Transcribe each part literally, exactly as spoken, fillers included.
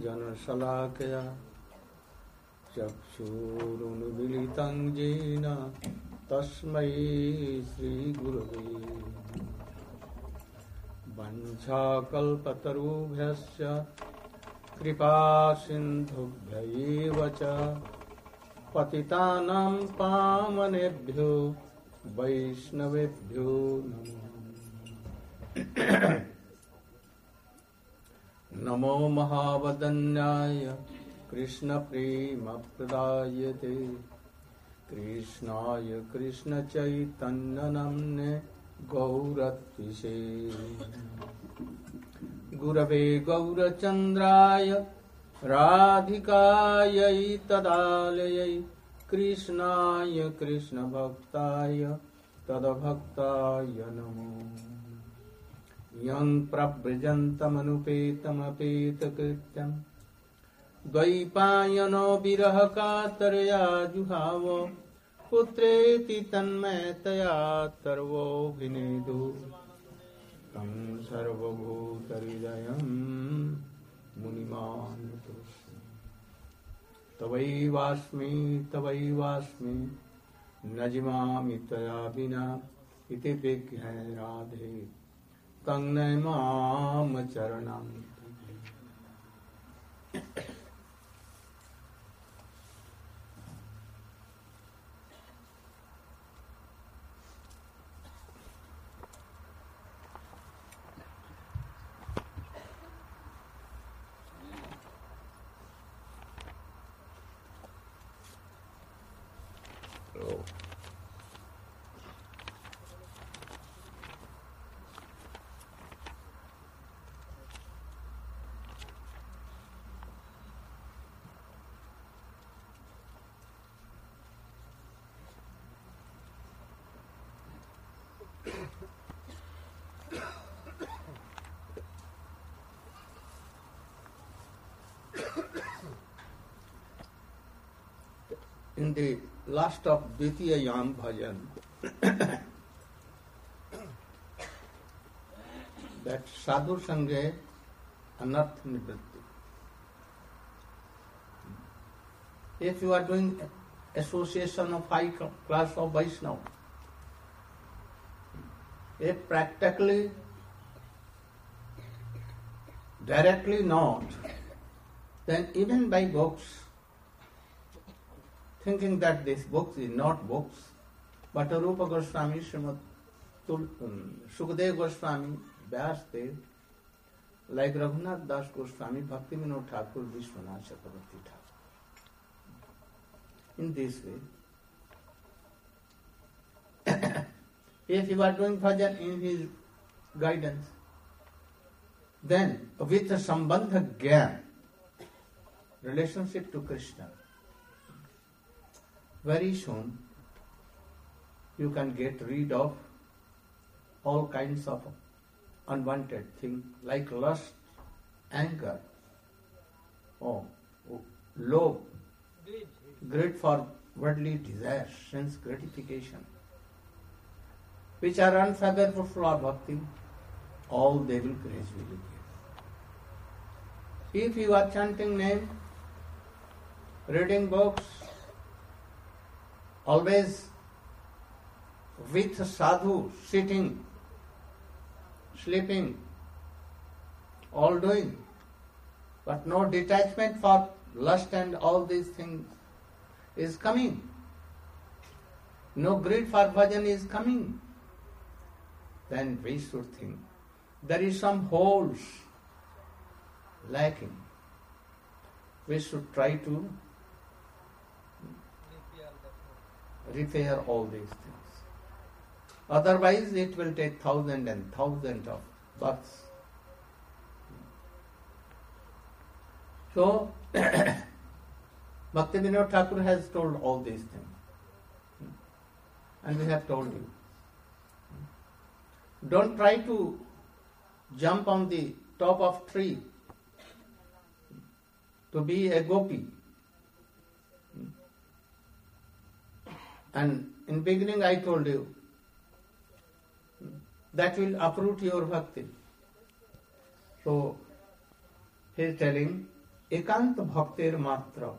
जनशलाकया चक्षुरुन्मीलितं येन तस्मै श्रीगुरवे वञ्चाकल्पतरुभ्यश्च कृपासिन्धुभ्यैव च पतितानां पावनेभ्यो वैष्णवेभ्यो नमः। नमो महावदन्याय कृष्णप्रेमप्रदायते कृष्णाय कृष्णचैतन्यनाम्ने गौरत्विषे गुरवे गौरचन्द्राय राधिकायै तदालयै कृष्णाय कृष्णभक्ताय तद्भक्ताय नमो। यं प्रव्रजन्तमनुपेतमपेतकृत्यं द्वैपायनो विरहकातरया जुहाव पुत्रेति तन्मयतया सर्वोऽभिनेदु तं सर्वभूतहृदयं मुनिमानतोऽस्मि। तवैवास्मि तवैवास्मि न जिमामि त्वया विना इति विज्ञाय राधे तं नमाम चरणं। In the last of Dvitiya Yam Bhajan, that Sadhu Sange Anarth Nivritti. If you are doing association of high class of Vaishnava, if practically, directly not, then even by books, thinking that this book is not books, but Rupa Goswami, Srimad Sukadeva Goswami, Vyasdev, like Raghunath Das Goswami, Bhakti Vinod Thakur, Vishwanath Chakravarti Thakur. In this way, if you are doing bhajan in his guidance, then with a sambandha gyan, relationship to Krishna, very soon you can get rid of all kinds of unwanted things like lust, anger, oh, oh, love, greed for worldly desires, sense gratification, which are unfavorable for bhakti, all they will gradually give. If you are chanting name, reading books, always with sadhu, sitting, sleeping, all doing, but no detachment for lust and all these things is coming. No greed for bhajan is coming. Then we should think there is some holes lacking. We should try to repair all these things. Otherwise it will take thousand and thousand of births. So, Bhakti Vinod Thakur has told all these things. And we have told you. Don't try to jump on the top of tree to be a gopi. And in beginning I told you, that will uproot your bhakti. So, he is telling, ekant bhaktir matra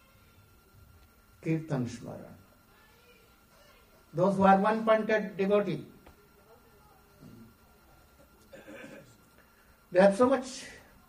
kirtan smaran. Those who are one-pointed devotee, they have so much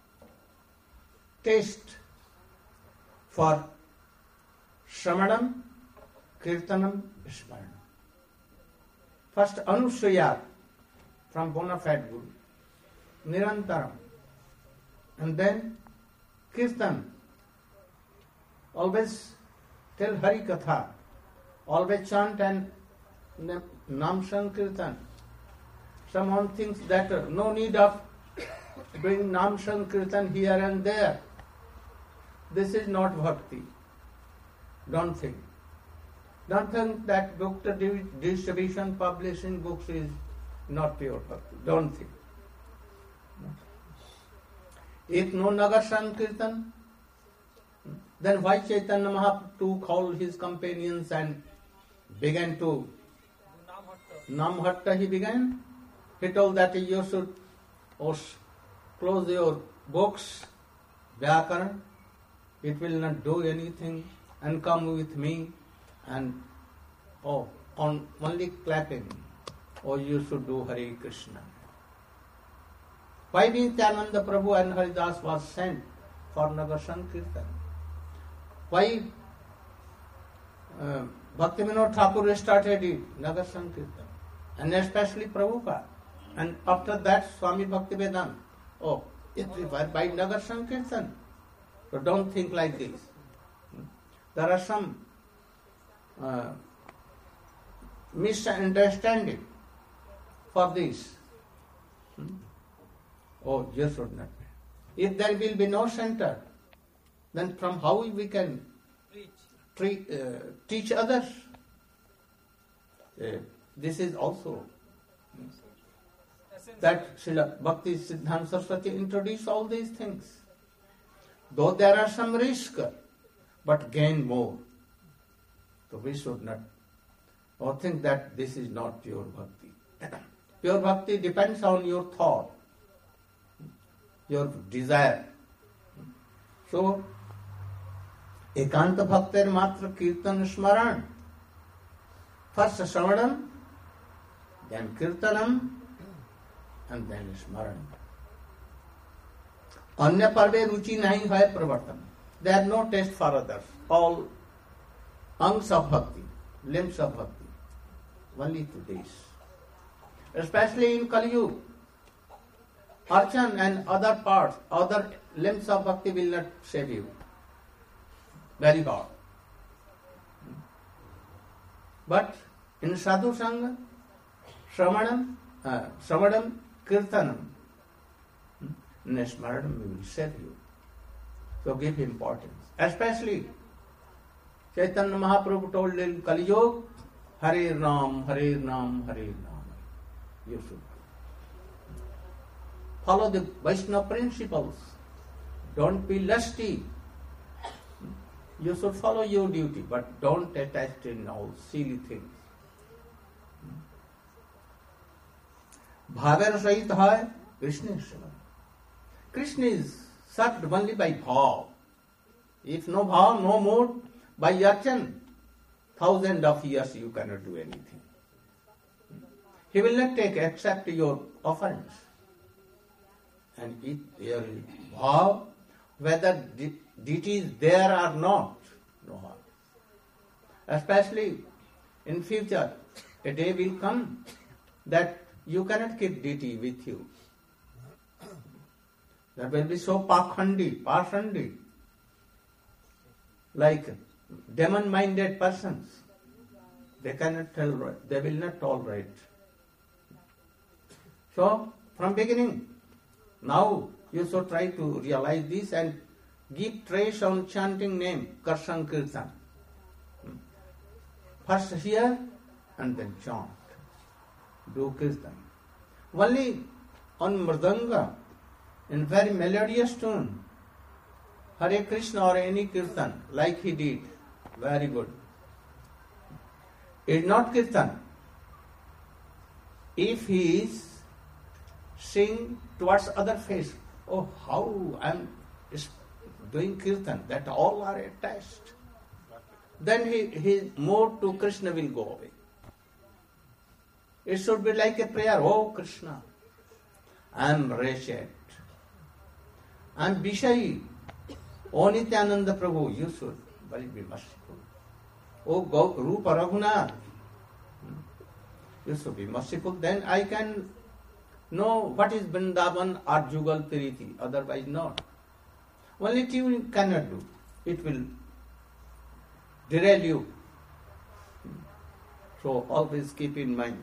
taste for Shramanam, Kirtanam, Smaranam. First Anusuya from bona fide Guru, Nirantaram, and then Kirtan. Always tell Hari Katha, always chant and Nam Sankirtan. Someone thinks that uh, no need of doing Nam Sankirtan here and there. This is not bhakti. Don't think. Don't think that book distribution, publishing books is not pure bhakti. Don't think. If no Nagar Sankirtan, then why Chaitanya Mahaprabhu called his companions and began to Namhatta he began? He told that you should close your books, Vyakaran, it will not do anything, and come with me and oh, on only clapping, or you should do Hare Krishna. Why Nityananda Prabhu and Haridas was sent for Nagar Sankirtan? Why uh, Bhaktivinoda Thakur started it, Nagar Sankirtan, and especially Prabhupada. And after that, Swami Bhaktivedanta. Oh, everywhere by Nagar Sankirtan. So don't think like this. There are some uh, misunderstanding for this. Oh, you should not be. If there will be no center, then from how we can treat, uh, teach others? Uh, this is also that Srila Bhakti Siddhanta Saraswati introduced all these things. Though there are some risk, but gain more. So we should not or think that this is not pure bhakti. Pure bhakti depends on your thought, your desire. So, ekanta bhaktir matra kirtan smaran. First Shravanam, then Kirtanam, and then Smaran. Anya parve ruchi nahi hai pravartan. They have no taste for others. All angs of bhakti, limbs of bhakti, only to this. Especially in Kali Yuga, Archan and other parts, other limbs of bhakti will not save you. Very hard. But in Sadhu Sangha, Shravanam, uh, Shravanam, Kirtanam, Smaranam will save you. So give importance. Especially, Chaitanya Mahaprabhu told in Kali Yuga, Hare Ram, Hare Ram, Hare Ram. You should follow the Vaishnava principles. Don't be lusty. You should follow your duty, but don't attach in all silly things. Bhaver Sahit hai, Krishna is Shiva. Krishna is served only by bhav. If no bhav, no mood, by yarchan, thousand of years you cannot do anything. He will not take except your offerings. And if there is bhav, whether deity is there or not, no harm. Especially in future, a day will come that you cannot keep deity with you. There will be so pakhandi, pashandi, like demon-minded persons. They cannot tolerate, they will not tolerate. So, from beginning, now you should try to realize this and give trace on chanting name, Karshan Kirtan. First hear and then chant. Do Kirtan. Only on Mridanga, in very melodious tune, Hare Krishna or any Kirtan, like he did, very good. It is not Kirtan. If he is sing towards other face, oh how I am doing kirtan, that all are attached. Then he, his mood to Krishna will go away. It should be like a prayer, oh Krishna, I am wretched, I am Vishayi, O Nityananda Prabhu, you should be merciful. Oh Go, Rupa Raghunath, you should be merciful. Then I can know what is Vrindavan or Jugal Tiriti, otherwise not. Only you cannot do. It will derail you. So always keep in mind.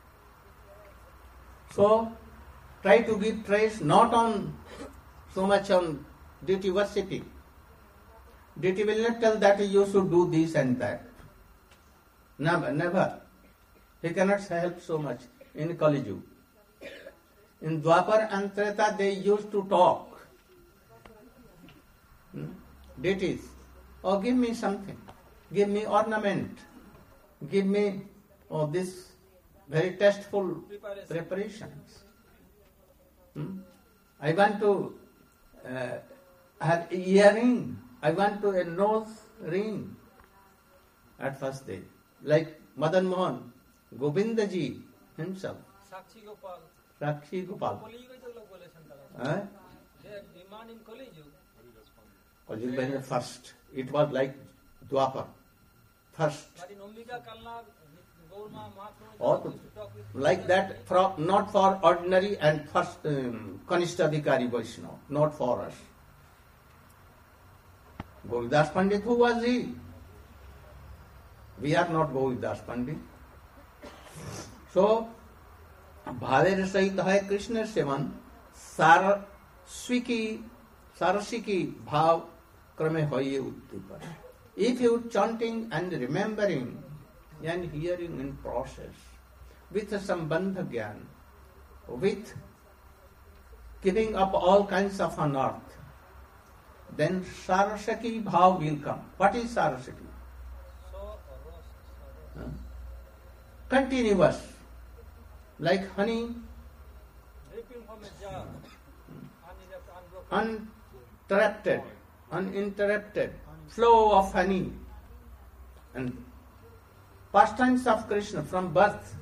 So try to give praise not on so much on deity worshipping. Deity will not tell that you should do this and that. Never, never. He cannot help so much in Kali Yuga. In Dwapar and Treta they used to talk. Hmm? Deities, oh give me something, give me ornament, give me oh this very tasteful preparations. Hmm? I want to uh, have earring, I want to a nose ring. At first day, like Madan Mohan, Govindaji himself. Sakshi Gopal. Sakshi Gopal. They demand in Kali Yuga. Kali Yuga first. It was like Dwapar. First. But in Ambika Kalna, Gaurma, Or like that, for, not for ordinary and first um, Kanishtadhikari Vaishnava, not for us. Govidas Pandit, who was he? We are not Govidas Pandit. So, भावेर सहित है Krishna seven सारस्विकी सारसिकी भाव क्रमे होइए उद्दीपन. If you chanting and remembering and hearing in process with sambandha gyan, with giving up all kinds of unearth, then sarasaki bhav will come. What is sarasaki? Huh? Continuous. Like honey, dripping from a jar, uninterrupted, uninterrupted flow of honey, and pastimes of Krishna from birth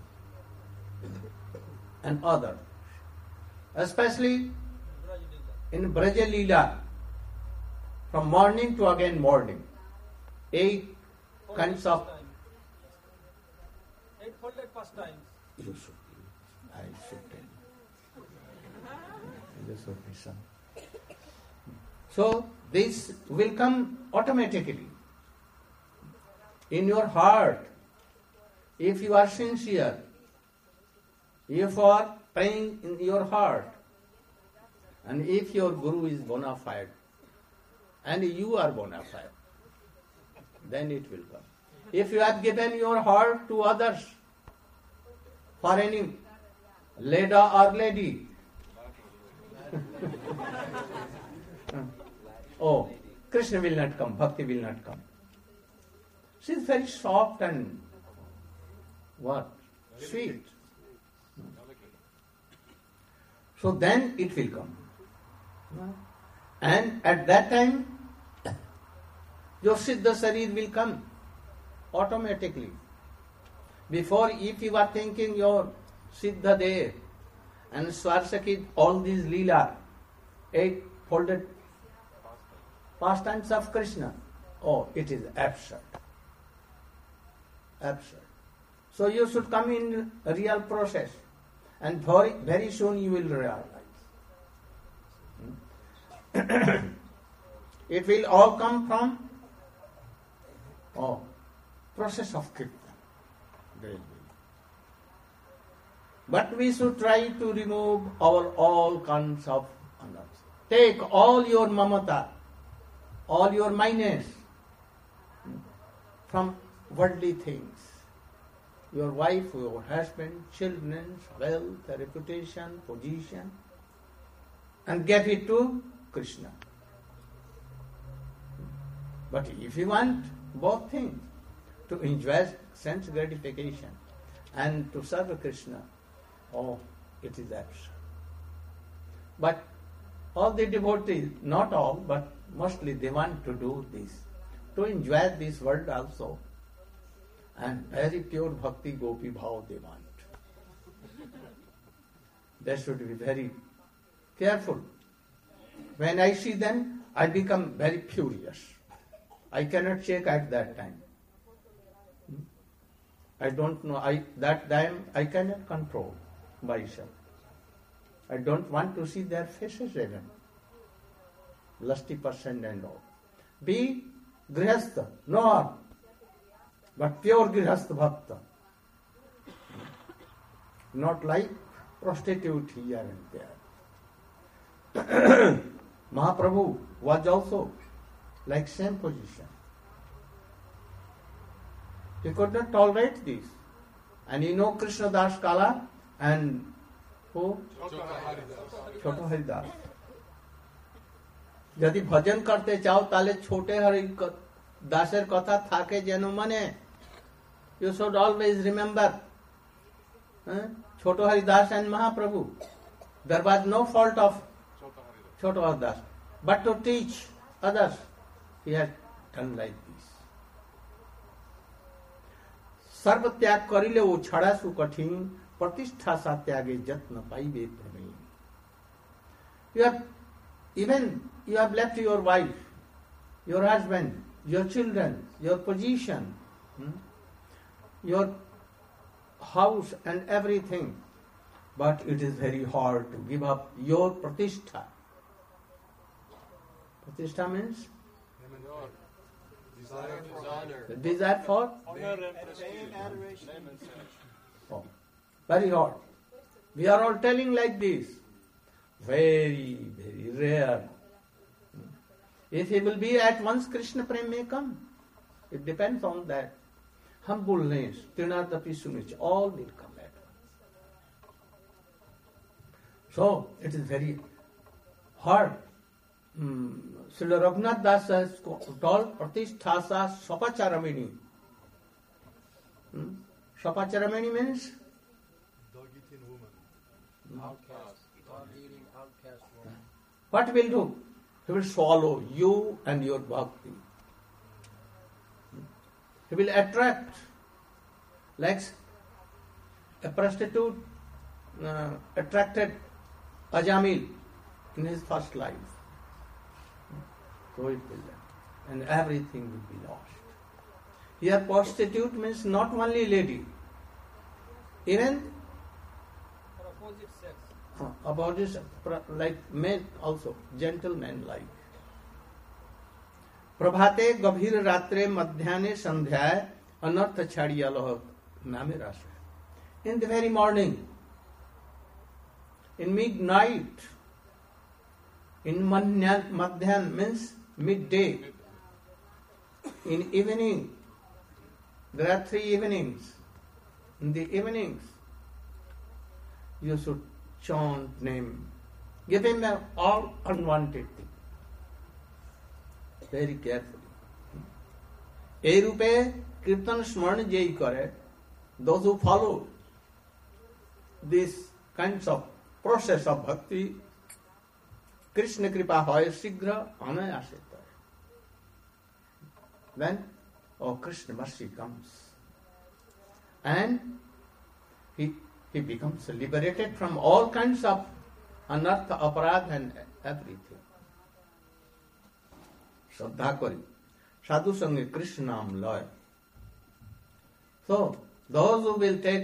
and other, especially in Braja Leela, from morning to again morning, eight kinds of. Eight folded pastimes. You should. I should tell you. This would be some. So this will come automatically in your heart if you are sincere, if you are praying in your heart, and if your guru is bona fide and you are bona fide, then it will come. If you have given your heart to others for any Leda or lady. Oh, Krishna will not come, Bhakti will not come. She is very soft and what? Sweet. So then it will come. And at that time, your Siddha Sarir will come automatically. Before, if you are thinking your Siddha there and Swarsaki, all these Leela, eight folded pastimes of Krishna, oh, it is absurd. Absurd. So you should come in a real process and very, very soon you will realize. It will all come from oh, process of Kirtan. But we should try to remove our all kinds of honors. Take all your mamata, all your minus from worldly things. Your wife, your husband, children, wealth, reputation, position, and give it to Krishna. But if you want both things, to enjoy sense gratification and to serve Krishna, oh, it is absurd. But all the devotees, not all, but Mostly they want to do this, to enjoy this world also. And very pure bhakti gopi bhav they want. They should be very careful. When I see them, I become very furious. I cannot check at that time. I don't know, I that time I cannot control myself. I don't want to see their faces even. Lusty person and all. Be grihastha, no harm, but pure grihastha bhakta. Not like prostitute here and there. Mahaprabhu was also like same position. He could not tolerate this. And you know Krishna Das Kala and who? Chota Haridas. যদি ভজন করতে চাও তাহলে ছোটে হরি দাসের কথা থাকে যেন মনে। You should always remember Chota Haridas and Mahaprabhu. There was no fault of Chota Haridas, but to teach others, he had done like this. सर्व त्याग करिले वो छड़ा सु कठिन प्रतिष्ठा सा त्यागे जत्न पाइबे Praveen. You have even you have left your wife, your husband, your children, your position, hmm? your house and everything, but it is very hard to give up your pratishtha. Pratishtha means Desire for honor. the desire for Honor and fame, adoration. oh, very hard. We are all telling like this. Very, very rare. If he will be at once, Krishna Prem may come. It depends on that. Humbleness, Trinadapi Sunich, all will come at once. So, it is very hard. Hmm. Srila Raghunath Das has told Pratisthasa Sapacharamini. Hmm? Sapacharamini means? Dog-eating woman. Outcast. Dog-eating outcast woman. What will do? He will swallow you and your bhakti. He will attract, like a prostitute uh, attracted Ajamil in his first life. So it will end, and everything will be lost. Here prostitute means not only lady, even For opposite sex. uh, about this like men also, gentlemen like. प्रभाते गभीर रात्रे मध्याह्ने संध्याय अनर्थ छाड़िया लोह नामे रास. In the very morning, in midnight, in madhyan means midday, in evening, there are three evenings. In the evenings, you should chant name, give him all unwanted things. Very carefully. এই রূপে কীর্তন স্মরণ যেই করে, those who follow this kinds of process of bhakti, Krishna kripa হয় শীঘ্র অনায়াসে করে. Then, oh, Krishna mercy comes. And he, he becomes liberated from all kinds of anartha, aparadha and everything. শ্রদ্ধা করি সাধু সঙ্গে কৃষ্ণ নাম লয়. So, those who will take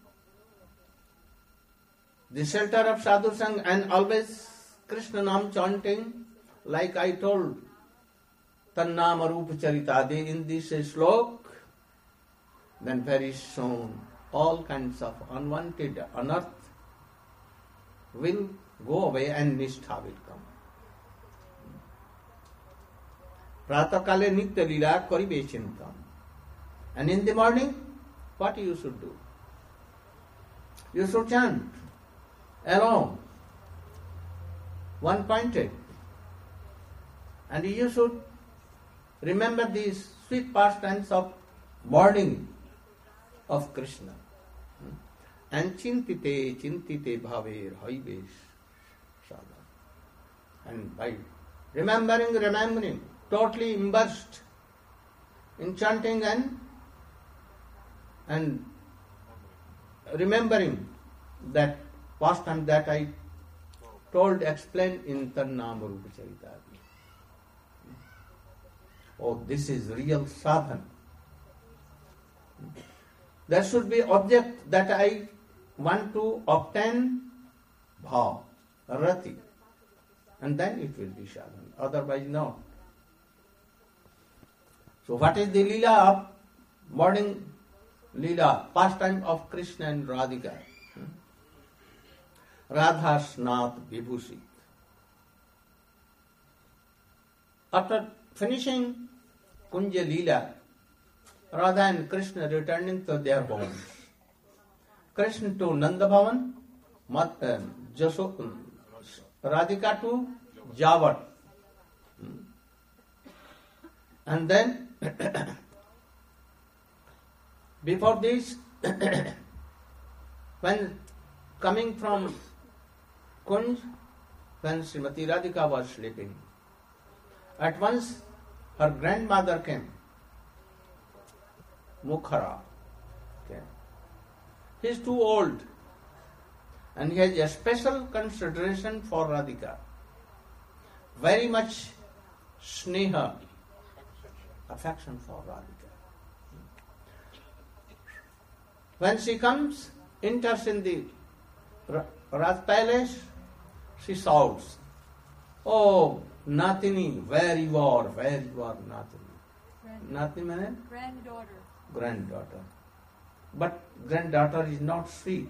the shelter of sadhu sang and always Krishna nam chanting, like I told, Tannam Arup Charitadi in this slok, then very soon all kinds of unwanted unearth will go away and nishtha will come. Pratakale Nitya Lila Karibe Chintam. And in the morning, what you should do? You should chant alone, one pointed. And you should remember these sweet pastimes of morning of Krishna. And chintite, chintite bhaver haivesh sadha. And by remembering, remembering, totally immersed in chanting and and remembering that pastime that I told, explained in Tannama Rupa Charita. Oh, this is real sadhana. There should be object that I want to obtain bhav, rati, and then it will be sadhana. Otherwise, no. So, what is the lila of morning lila, pastime of Krishna and Radhika? Radha Snat Vibhusit. After finishing Kunja Leela, Radha and Krishna returning to their homes. Krishna to Nanda Bhavan, Mat, uh, Jaso, um, Radhika to Javat. And then, before this, when coming from Kunj, when Srimati Radhika was sleeping, at once her grandmother came, Mukhara came. He is too old and he has a special consideration for Radhika. Very much sneha, affection for Radhika. When she comes, enters in the Raj palace, she shouts, "Oh, Natini, where you are, where you are, Natini." Natini means? Granddaughter. Granddaughter. But granddaughter is not sweet.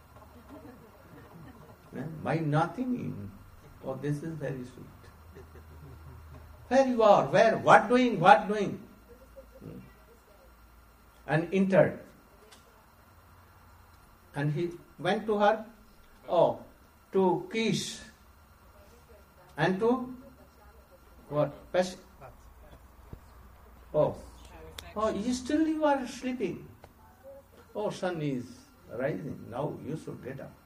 My Natini. Oh, this is very sweet. Where you are, where, what doing, what doing? And entered. And he went to her, oh, to kiss and to what? Pes- oh, oh, you still you are sleeping. Oh, sun is rising. Now you should get up.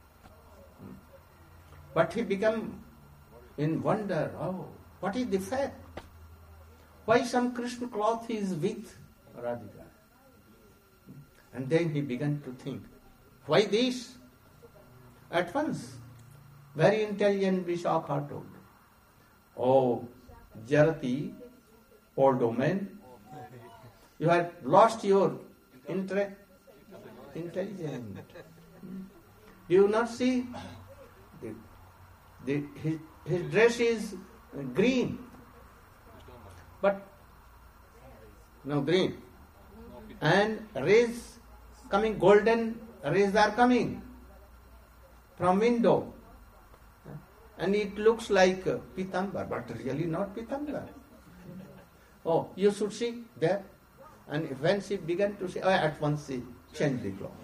But he became in wonder. Oh, what is the fact? Why some Krishna cloth is with Radhika? And then he began to think, why this? At once, very intelligent Vishakha told, "Oh, Jarati, old woman, you have lost your inter- intelligence. Do you not see? The, the, his, his dress is green, but no green, and rays coming, golden rays are coming from window, and it looks like pitambar, but really not pitambar. Oh, you should see there." And when she began to see, oh, at once she changed the cloth.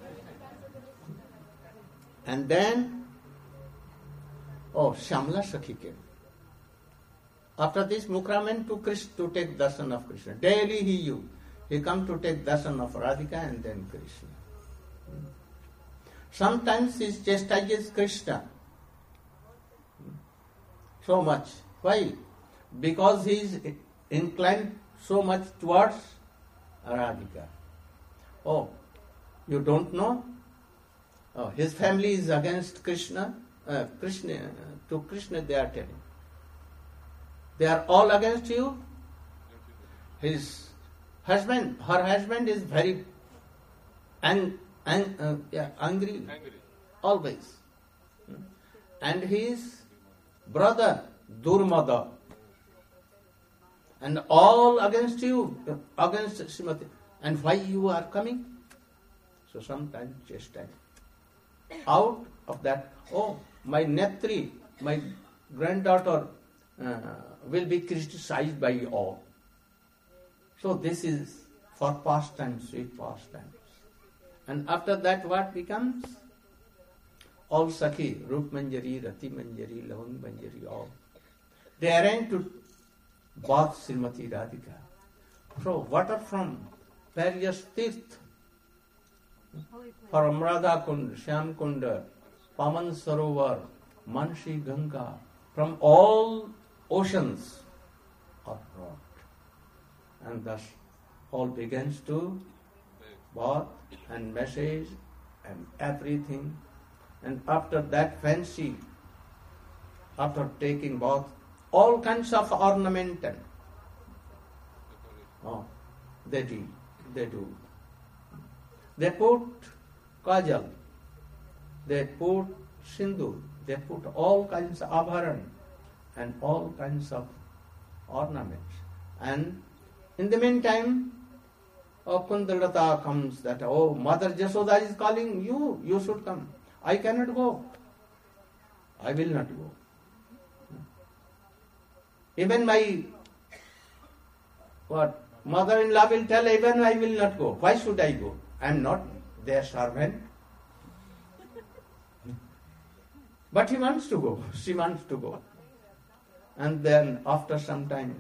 And then, oh, Shamla Sakhi came. After this, Mukra went to Krishna to take darshan of Krishna. Daily he used. He come to take darshan of Radhika and then Krishna. Sometimes he chastises Krishna so much. Why? Because he is inclined so much towards Radhika. Oh, you don't know? Oh, his family is against Krishna. Uh, Krishna uh, to Krishna they are telling. They are all against you. His husband, her husband is very ang, ang, uh, yeah, angry, Angry. always. And his brother, Durmada, and all against you, against Srimati. And why you are coming? So sometimes chastise. Out of that, oh, my Netri, my granddaughter uh, will be criticized by all. So this is for pastimes, sweet pastimes. And after that what becomes? All Sakhi, Rup Manjari, Rati Manjari, Lavang Manjari, all. They arrange to bath Srimati Radhika. So water from various tirth, from Radha Kund, Shyam Kund, Paman Sarovar, Manshi Ganga, from all oceans are brought. And thus all begins to bath and massage and everything. And after that fancy, after taking bath, all kinds of ornamental. Oh, they do. They do. They put kajal, they put sindoor, they put all kinds of abharan and all kinds of ornaments. And in the meantime, oh, Kundalata comes that, oh, Mother Jasoda is calling you, you should come. I cannot go. I will not go. Even my what mother-in-law will tell, even I will not go. Why should I go? I am not their servant. But he wants to go. She wants to go. And then after some time,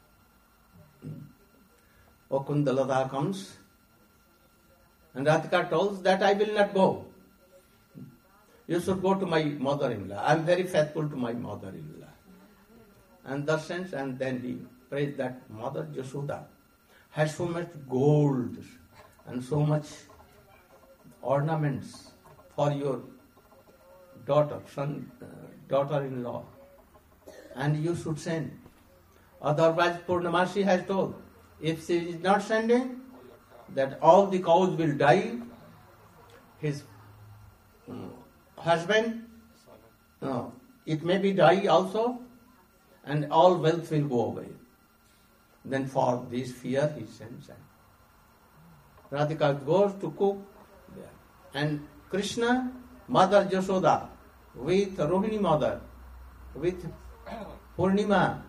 O Kundalata comes and Radhika tells that I will not go. You should go to my mother-in-law. I am very faithful to my mother-in-law. And thus sense, and then he prays that Mother Jasoda has so much gold and so much ornaments for your daughter, son, uh, daughter-in-law, and you should send. Otherwise, Purnamasi has told, if she is not sending, that all the cows will die. His um, husband, no, it may be die also, and all wealth will go away. Then for this fear he sends. Radhika goes to cook there. And Krishna, Mother Jasoda, with Rohini Mother, with Purnima,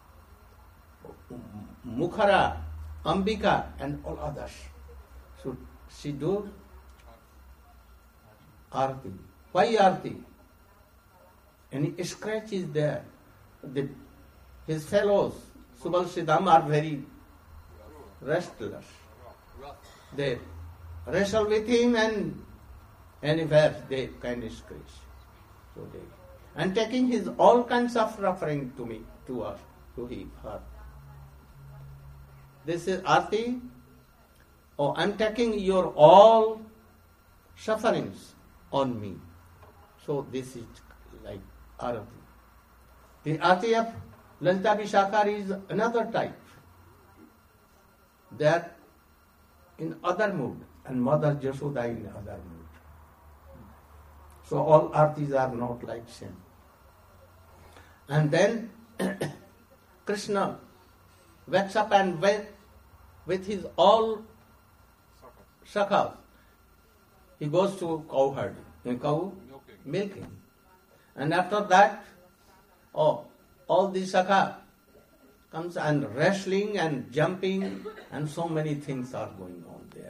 Mukhara, Ambika, and all others. So she do Arti. Why Arti? Any scratch is there. The, his fellows, Subal Siddham, are very restless. They wrestle with him and anywhere they kind of scratch. So they, and taking his all kinds of suffering to me, to us, to him, her. This is Arti. Oh, I'm taking your all sufferings on me. So this is like Arati. The Arti of Lalita Vishakar is another type. They are in other mood, and Mother Jasoda in other mood. So all Artis are not like same. And then Krishna wakes up and with, with his all sakhas, he goes to cow herding, cow milking. And after that, oh, all the sakha comes and wrestling and jumping and so many things are going on there.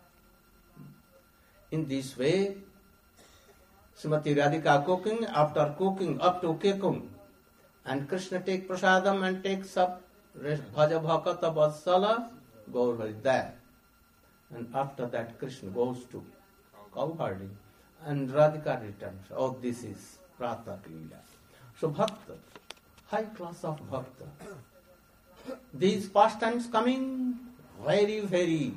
In this way, Srimati Radhika cooking, after cooking up to Kekum, and Krishna take prasadam and takes up bhaja bhakata vatsala, Gaur Hari there. And after that Krishna goes to cow herding and Radhika returns. Oh, this is Pratak Leela. So Bhakta, high class of Bhakta. These pastimes coming very, very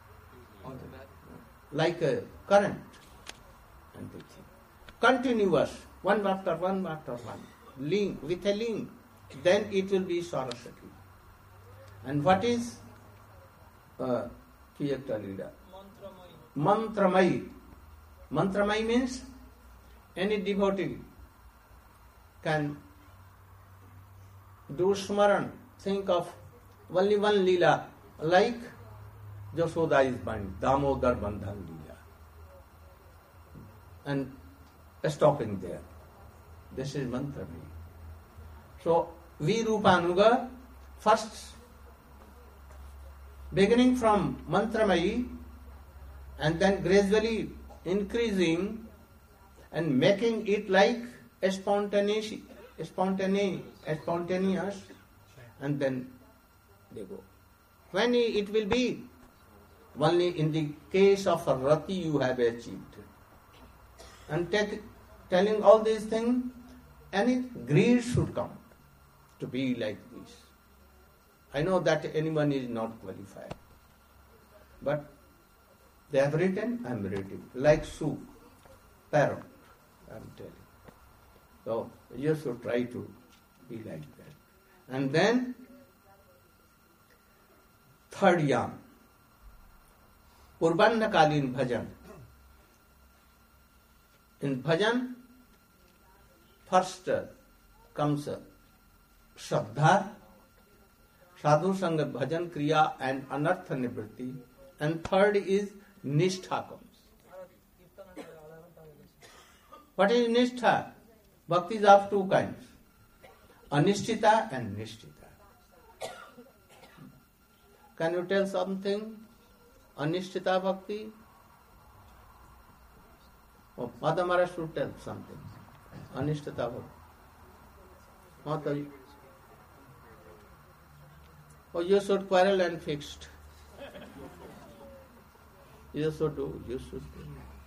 like a current and everything. Continuous, one after one after one. Link, with a link, then it will be Saraswati. And what is uh, Kiyakta Leela? Mantramai. Mantramai means any devotee can do smaran, think of only one Leela, like Jasoda is binding, Damodar Bandhan Leela. And stopping there. This is Mantramai. So, Virupanuga, first, beginning from Mantramai, and then gradually increasing and making it like a spontaneous, spontaneous, spontaneous, and then they go. When it will be, only in the case of a rati you have achieved. And take, telling all these things, any greed should come. to be like this. I know that anyone is not qualified. But they have written, I am reading. Like soup, parrot, I am telling. So you should try to be like that. And then, third yam, Purbannakalin bhajan. In bhajan, first comes Shraddha, Sadhu Sangha Bhajan Kriya and Anartha Nivritti. And third is Nishtha comes. What is Nishtha? Bhakti is of two kinds. Anishtita and Nishtita. Can you tell something? Anishtita Bhakti? Oh, Mother Maharaj should tell something. Anishtita Bhakti. Mother, oh, you should quarrel and fixed. You should do, you should do.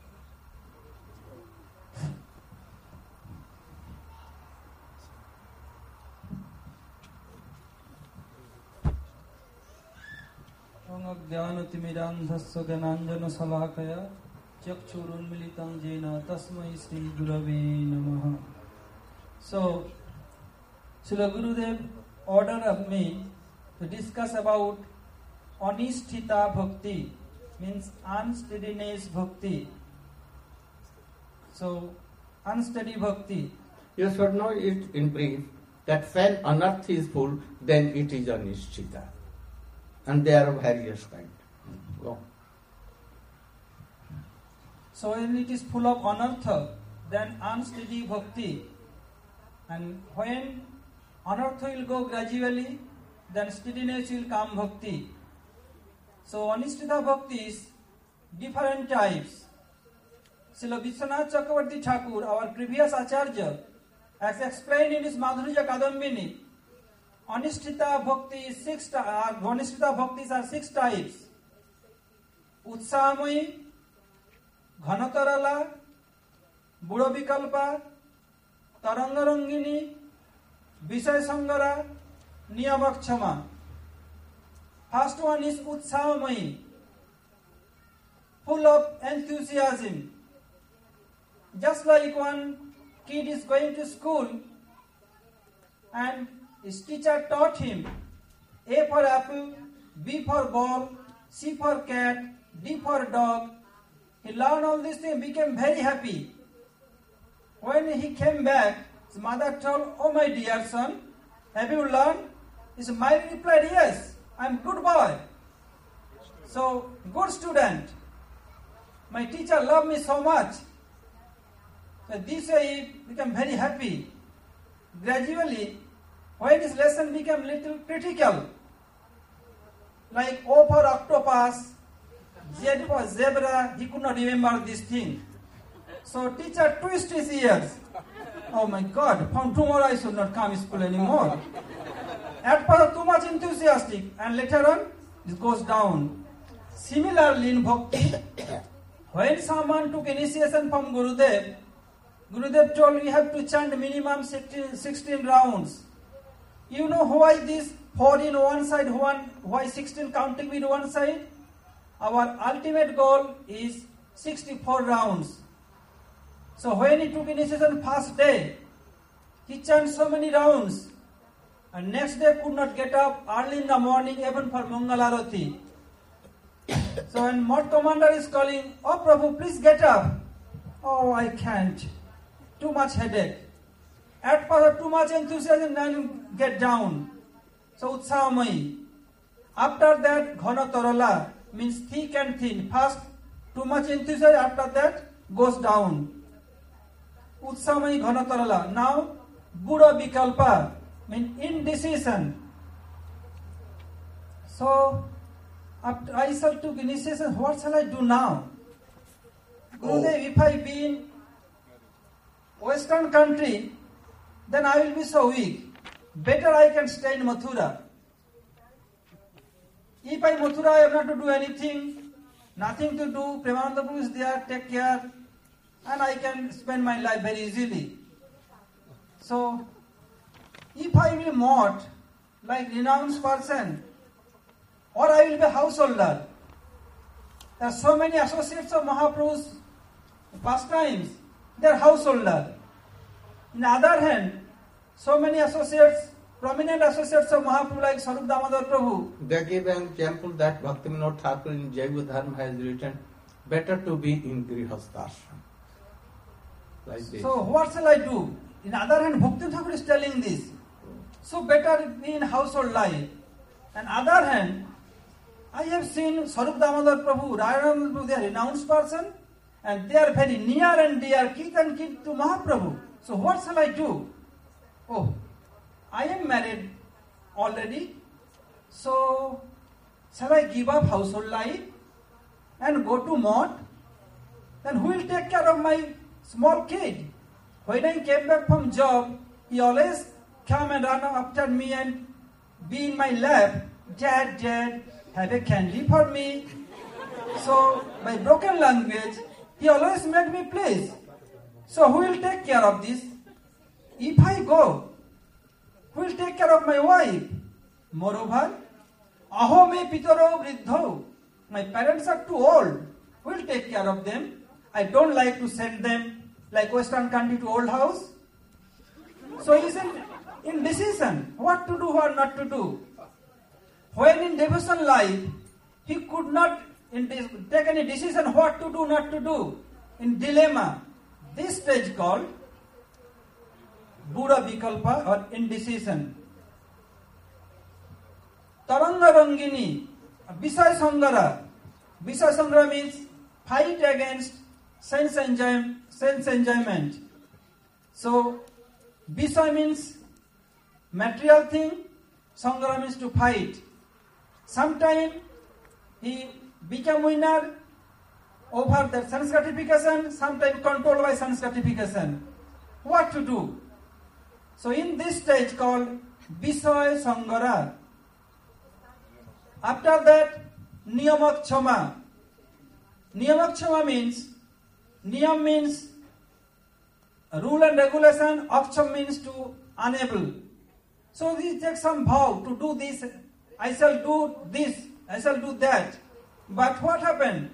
ज्ञानतिमिरान्धस्य ज्ञानाञ्जनशलाकया चक्षुरुन्मीलितं येन तस्मै श्रीगुरवे नमः. So, Srila Gurudev ordered of me to discuss about Anisthita Bhakti, means unsteadiness Bhakti. So, unsteady Bhakti. You should know it in brief that when anarth is full, then it is anisthita. And there are various kinds. Go. So when it is full of anartha, then unsteady bhakti. And when anartha will go gradually, then steadiness will come bhakti. So anisthita bhakti is different types. Srila Vishwanath Chakravarti Thakur, our previous Acharya, has explained in his Madhurya Kadambini, Anisthita bhakti is six, uh, Anisthita bhaktis are six types. Utsahamai, Ghanatarala, Buddha Vikalpa, Tarangarangini, Visay Sangara, Niyamakshama. First one is Utsahamai, full of enthusiasm. Just like one kid is going to school and his teacher taught him A for apple, B for ball, C for cat, D for dog. He learned all these things, became very happy. When he came back, his mother told, "Oh my dear son, have you learned?" His mother replied, "Yes, I am good boy. So, good student. My teacher loved me so much." So this way he became very happy. Gradually, when his lesson became little critical, like O for octopus, Z for zebra, he could not remember this thing. So teacher twisted his ears. Oh my God, from tomorrow I should not come to school anymore. At first too much enthusiastic, and later on it goes down. Similarly in Bhakti, when someone took initiation from Gurudev, Gurudev told you have to chant minimum sixteen, sixteen rounds. You know why this four in one side, one, why sixteen counting with one side? Our ultimate goal is sixty-four rounds. So when he took initiation first day, he chanted so many rounds. And next day could not get up early in the morning even for Mangalarati. So when Mott commander is calling, "Oh Prabhu, please get up." "Oh, I can't. Too much headache." At first too much enthusiasm, then get down. So Utsahamai. After that, Ghana Tarala means thick and thin. First too much enthusiasm, after that goes down. Utsahamai Ghana Tarala. Now Buddha Vikalpa means indecision. So after I shall took initiation, what shall I do now? Gurudev, if I be in Western country, then I will be so weak. Better I can stay in Mathura. If I Mathura, I have not to do anything, nothing to do, Premananda Prabhu is there, take care, and I can spend my life very easily. So, if I will mock like renounced person, or I will be householder. There are so many associates of Mahaprabhu's pastimes, they are householder. On the other hand, so many associates, prominent associates of Mahaprabhu like Sarup Damodar Prabhu, They give an example that Bhaktivinoda Thakur in Jaiva Dharma has written, better to be in Grihasthashram. Like this. so what shall I do? In the other hand, Bhakti Thakur is telling this. So better be in household life. And other hand, I have seen Sarup Damodar Prabhu, Radhanand Prabhu, they are renounced person, and they are very near and dear, kith and kith to Mahaprabhu. So what shall I do? Oh, I am married already, so shall I give up household life and go to mott? Then who will take care of my small kid? When I came back from job, he always come and run after me and be in my lap. Dad, dad, have a candy for me. So, by broken language, he always made me please. So, who will take care of this? If I go, who will take care of my wife? Moreover, aho me pitaro vriddho. My parents are too old. Who will take care of them? I don't like to send them like Western country to old house. So he is in indecision, what to do, what not to do. When in devotion life, he could not in this, take any decision what to do, not to do. In dilemma, this stage called Buddha Vikalpa or indecision. Taranga Rangini, Visay Sangara. Visay Sangara means fight against sense enjoyment. Sense enjoyment. So, Visay means material thing, Sangara means to fight. Sometime he became winner over that sense gratification, sometimes controlled by sense gratification. What to do? So in this stage called Visay Sangara. After that, Niyamak Chama. Niyamak Chama means, Niyam means rule and regulation, Aksham means to unable. So he takes some vow to do this, I shall do this, I shall do that. But what happened?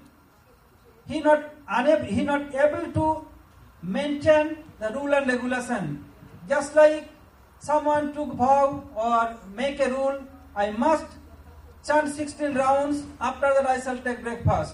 He not unable, he not able to maintain the rule and regulation. Just like someone took vow or make a rule, I must chant sixteen rounds, after that I shall take breakfast.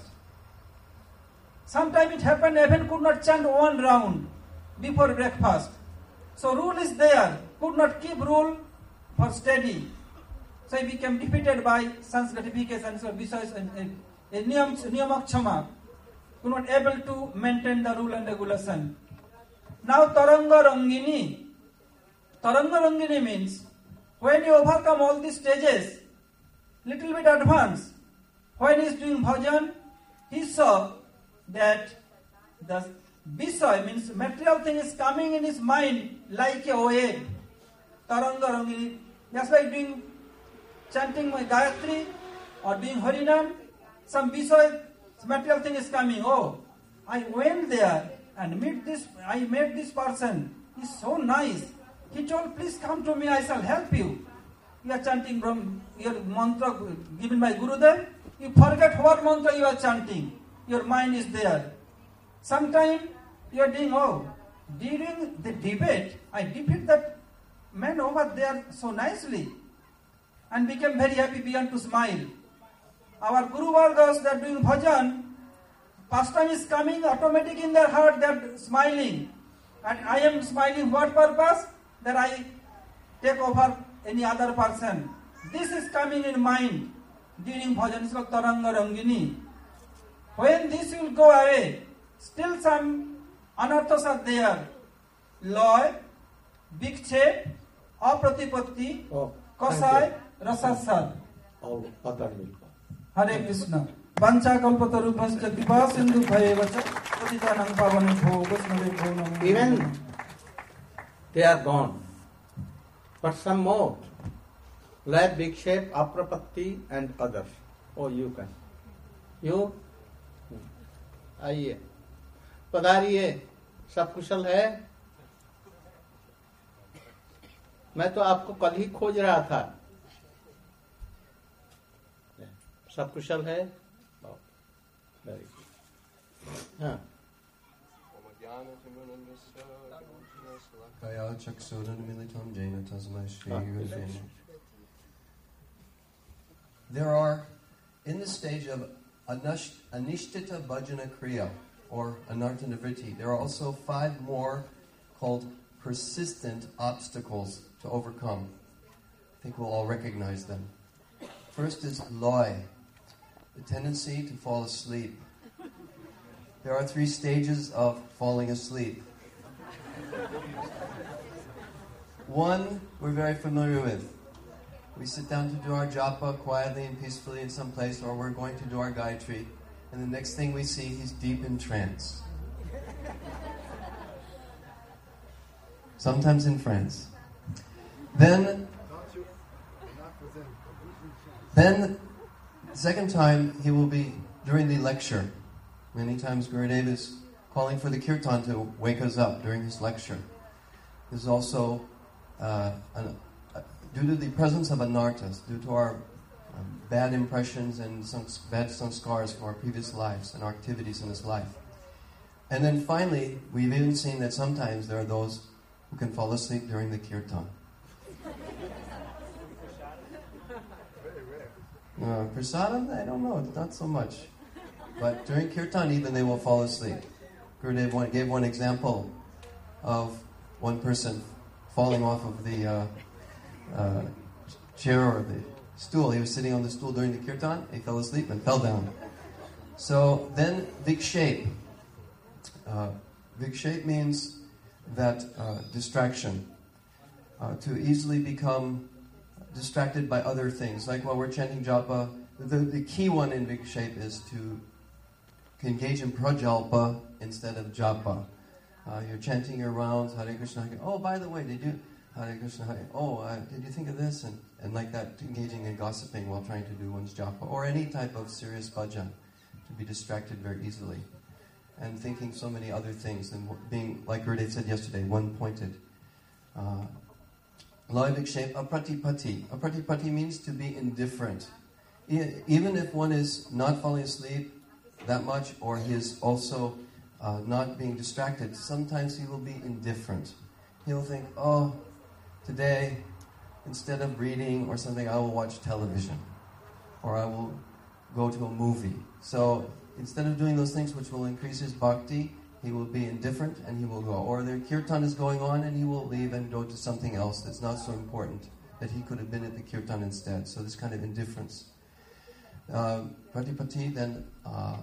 Sometimes it happened, even could not chant one round before breakfast. So rule is there, could not keep rule for steady. So he became defeated by sense gratification. So besides a Niyamak Chama, could not able to maintain the rule and regulation. Now Taranga Rangini. Taranga Rangini means when you overcome all these stages, little bit advanced. When he is doing bhajan, he saw that the Visay means material thing is coming in his mind like a wave. Taranga Rangini. Just like doing chanting my Gayatri or doing Harinam, some Visay material thing is coming. Oh, I went there and meet this, I met this person. He's so nice. He told, please come to me, I shall help you. You are chanting from your mantra given by Gurudev. You forget what mantra you are chanting. Your mind is there. Sometimes you are doing, oh, during the debate, I defeat that man over there so nicely and became very happy, began to smile. Our Guru Vargas, they are doing bhajan, pastime is coming automatic in their heart, they are smiling. And I am smiling, what purpose? That I take over any other person. This is coming in mind during bhajan, it's called Taranga Rangini. When this will go away, still some anarthas are there. Loy, Bikchep, Apratipatti, Oh, Kasai, Rasasad. all other will come. Hare Krishna. Vancha kalpatarubhascha kripa sindhu bhayevacha patitanam pavanebho vaishnavebho namo. Even they are gone. But some more. Like Big Shape, Aprapatti and others. Oh, you can. You? आइए पधारिए सब कुशल है मैं तो आपको कल ही खोज रहा था। सब कुशल है? Very good. हाँ, Kaya chaksudan militam jena tasmai shri gurve namaha. There are, in the stage of anash, anishtita bhajana kriya, or anarthanavritti, there are also five more called persistent obstacles to overcome. I think we'll all recognize them. First is loy, the tendency to fall asleep. There are three stages of falling asleep. One we're very familiar with. We sit down to do our japa quietly and peacefully in some place, or we're going to do our Gayatri, and the next thing we see, he's deep in trance. Sometimes in France. Then, then, the second time, he will be during the lecture. Many times Gurudev is calling for the kirtan to wake us up during his lecture. There's also, uh, an, uh, due to the presence of anarthas, due to our um, bad impressions and some bad sanskars from our previous lives and our activities in this life. And then finally, we've even seen that sometimes there are those who can fall asleep during the kirtan. Uh, prasadam, I don't know, not so much. But during kirtan, even they will fall asleep. Gurudev one, gave one example of one person falling off of the uh, uh, chair or the stool. He was sitting on the stool during the kirtan, he fell asleep and fell down. So then, vikshepa. Uh, vikshepa means that uh, distraction. Uh, to easily become distracted by other things. Like while we're chanting japa, the, the key one in vikshepa is to engage in prajalpa instead of japa. Uh, you're chanting your rounds, Hare Krishna, Hare, oh, by the way, did you, Hare Krishna, Hare, oh, uh, did you think of this? And, and like that, engaging in gossiping while trying to do one's japa, or any type of serious bhajan, to be distracted very easily. And thinking so many other things, and being, like Gurudev said yesterday, one-pointed. Uh, Loy vikshepa, apratipati. Apratipati means to be indifferent. Even if one is not falling asleep that much, or he is also uh, not being distracted, sometimes he will be indifferent. He'll think, oh, today, instead of reading or something, I will watch television, or I will go to a movie. So instead of doing those things which will increase his bhakti, he will be indifferent and he will go. Or the kirtan is going on and he will leave and go to something else that's not so important, that he could have been at the kirtan instead. So this kind of indifference. Uh, pratipati, then uh,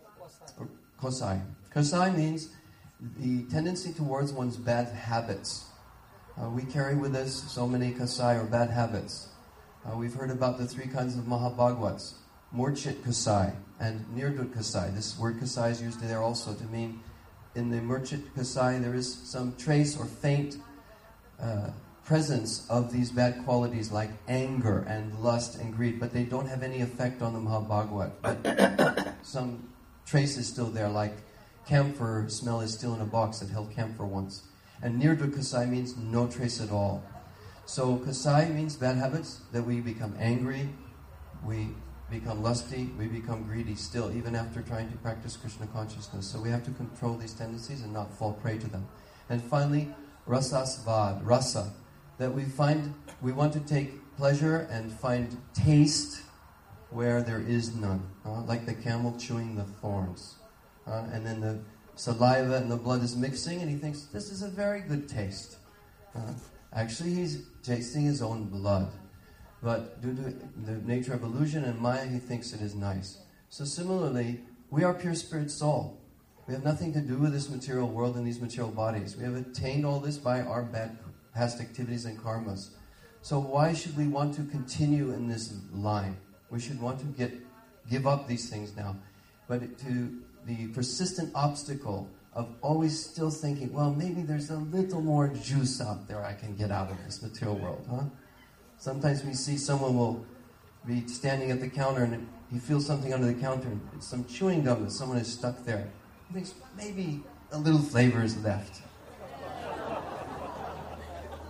kosai. Kosai means the tendency towards one's bad habits. Uh, we carry with us so many kasai, or bad habits. Uh, we've heard about the three kinds of Mahabhagavats. Murchit kasai and nirdut kasai. This word kasai is used there also to mean, in the Murchit kasai there is some trace or faint uh, presence of these bad qualities like anger and lust and greed, but they don't have any effect on the Mahabhagavat. But some trace is still there, like camphor smell is still in a box that held camphor once. And nirdut kasai means no trace at all. So kasai means bad habits, that we become angry, we become lusty, we become greedy still, even after trying to practice Krishna consciousness. So we have to control these tendencies and not fall prey to them. And finally, rasasvad, rasa, that we find, we want to take pleasure and find taste where there is none. Uh, like the camel chewing the thorns. Uh, and then the saliva and the blood is mixing and he thinks, this is a very good taste. Uh, actually, he's tasting his own blood. But due to the nature of illusion and Maya, he thinks it is nice. So similarly, we are pure spirit soul. We have nothing to do with this material world and these material bodies. We have attained all this by our bad past activities and karmas. So why should we want to continue in this line? We should want to get give up these things now. But to the persistent obstacle of always still thinking, well, maybe there's a little more juice out there I can get out of this material world, huh? Sometimes we see someone will be standing at the counter and he feels something under the counter, and it's some chewing gum that someone has stuck there. He thinks maybe a little flavor is left.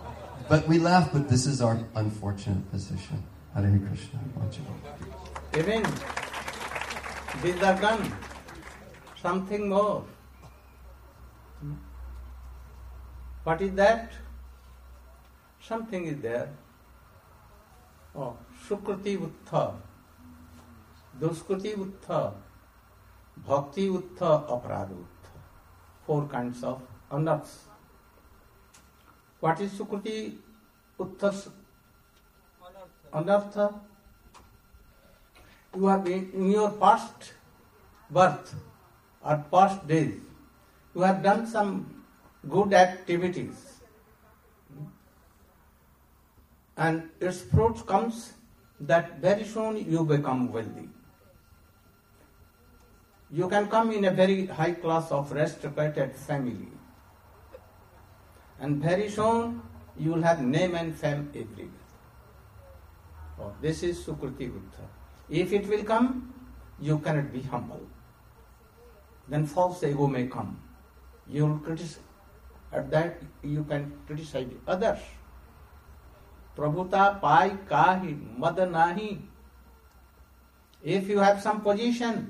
But we laugh, but this is our unfortunate position. Hare Krishna. Even these are done. Something more. What is that? Something is there. Oh, Sukruti Uttha, Duskruti Uttha, Bhakti Uttha, Aparadha Uttha. Four kinds of anarthas. What is Sukruti Uttha? Anartha. You have been in your past birth or past days, you have done some good activities, and its fruit comes that very soon you become wealthy. You can come in a very high class of aristocratic family, and very soon you will have name and fame everywhere. Oh, this is Sukruti Uttha. If it will come, you cannot be humble. Then false ego may come. You will criticize. At that you can criticize others. Prabhuta pai kahi mad nahi. If you have some position,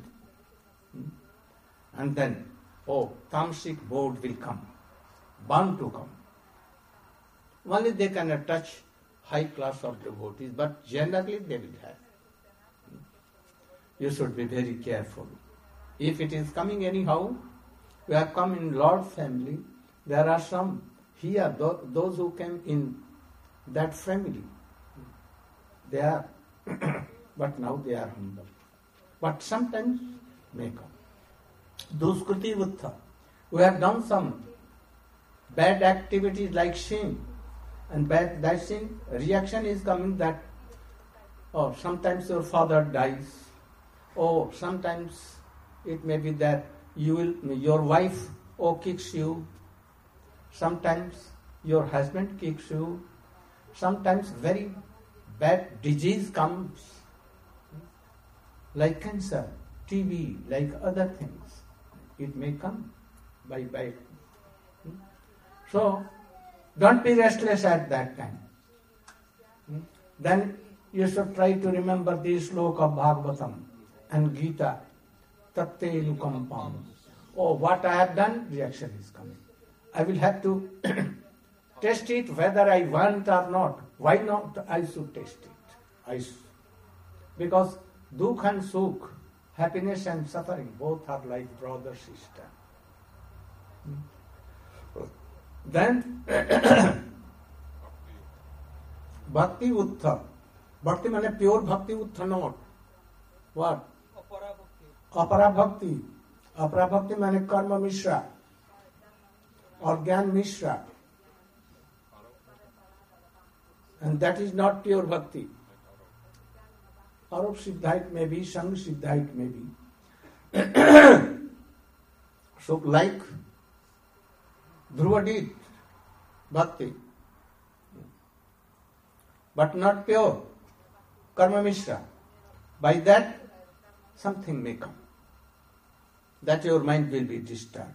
and then, oh, tamasic board will come, bound to come. Only they cannot touch high class of devotees, but generally they will have. You should be very careful. If it is coming anyhow, we have come in Lord family, there are some here, those who came in that family. They are, but now they are humble. But sometimes may come. Duskruti Uttha. We have done some bad activities like sin, and bad that sin, reaction is coming that, oh, sometimes your father dies, or sometimes it may be that you will, your wife, oh, kicks you, sometimes your husband kicks you, sometimes very bad disease comes, like cancer, T B, like other things. It may come by by. So, don't be restless at that time. Then you should try to remember the sloka of Bhagavatam and Gita. Tatte nukampam. Oh, what I have done, reaction is coming. I will have to test it whether I want or not. Why not I should test it? I should. Because dukh and sukh, happiness and suffering, both are like brother, sister. Then, Bhakti Uttha. Bhakti means pure Bhakti Uttha, not. What? Apara Bhakti. Apara Bhakti means Karma Mishra or Gyan Mishra. And that is not pure Bhakti. Arup Siddhait may be, Sang Siddhait may be. So like Dhruva did Bhakti, but not pure Karma Mishra. By that something may come, that your mind will be disturbed.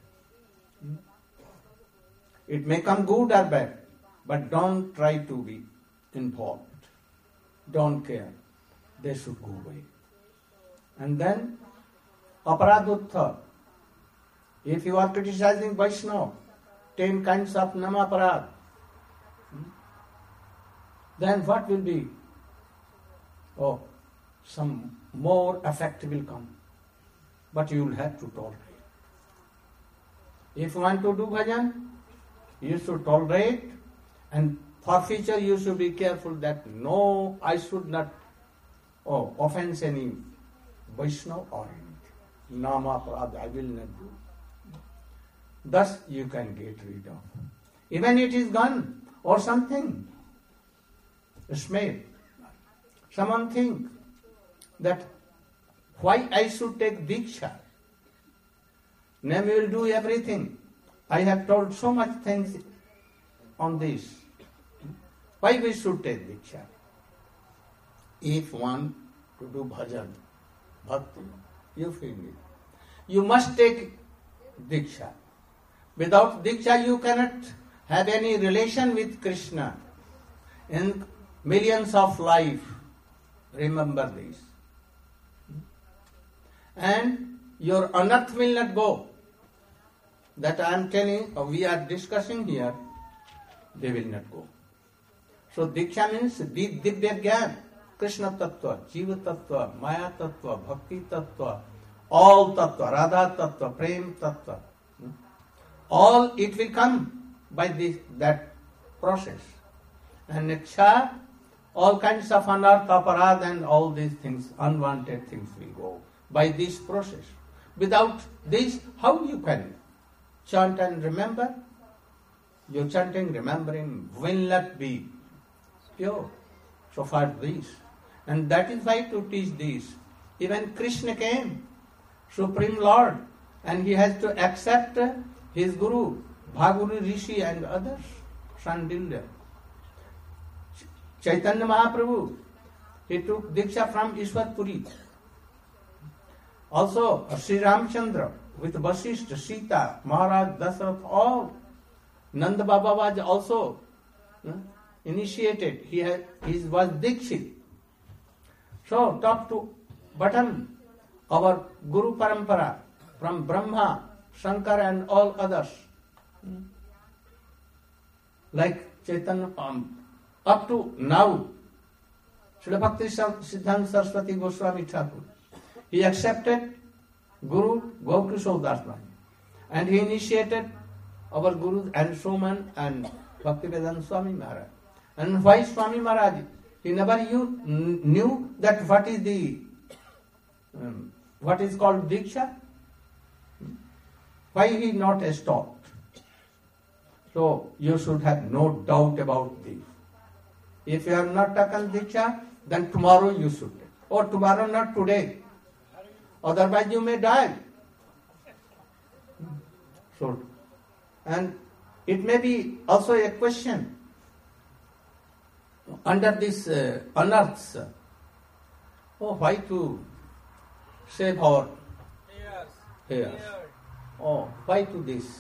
It may come good or bad, but don't try to be involved. Don't care. They should go away. And then, Aparadha. If you are criticizing Vaishnava, ten kinds of namaparad, then what will be? Oh, some more effect will come. But you will have to tolerate. If you want to do bhajan, you should tolerate, and for future you should be careful that no, I should not oh, offense any Vaishnava or anything. Namaparad, I will not do. Thus you can get rid of. Even it is gone or something. Smell. Someone think that why I should take Diksha. Name will do everything. I have told so much things on this. Why we should take Diksha? If one to do bhajan, bhakti, you feel it. You must take Diksha. Without Diksha you cannot have any relation with Krishna in millions of life, remember this. And your unearth will not go. That I am telling, or we are discussing here, they will not go. So Diksha means Di- Divya Gyan, Krishna Tattva, Jiva Tattva, Maya Tattva, Bhakti Tattva, all Tattva, Radha Tattva, Prem Tattva. All it will come by this that process. And Niksha, all kinds of anartha, aparad and all these things, unwanted things will go by this process. Without this, how you can chant and remember? Your chanting, remembering will not be pure. So far this. And that is why to teach this. Even Krishna came, Supreme Lord, and he has to accept his Guru, Bhaguru Rishi and others, Sandilya. Chaitanya Mahaprabhu, he took Diksha from Ishwar Puri. Also, Sri Ramchandra with Vasishtha, Sita, Maharaj, Dasarath, all. Nanda Baba was also uh, initiated. He, had, he was Dikshit. So, top to bottom, our Guru Parampara from Brahma, Shankar and all others. Like Chaitanya, um, up to now, Srila Bhakti Siddhanta Saraswati Goswami Thakur, he accepted Guru Gaukishore Das Maharaj, and he initiated our Guru and Shroman and Bhaktivedanta Swami Maharaj. And why Swami Maharaj? He never knew, knew that what is the um, what is called Diksha. Why he not stopped? So you should have no doubt about this. If you have not taken Diksha, then tomorrow you should take. Or tomorrow, not today. Otherwise you may die. So, and it may be also a question under this uh, unearths. Oh, why to save our Yes. hairs? Here. Oh, why to this?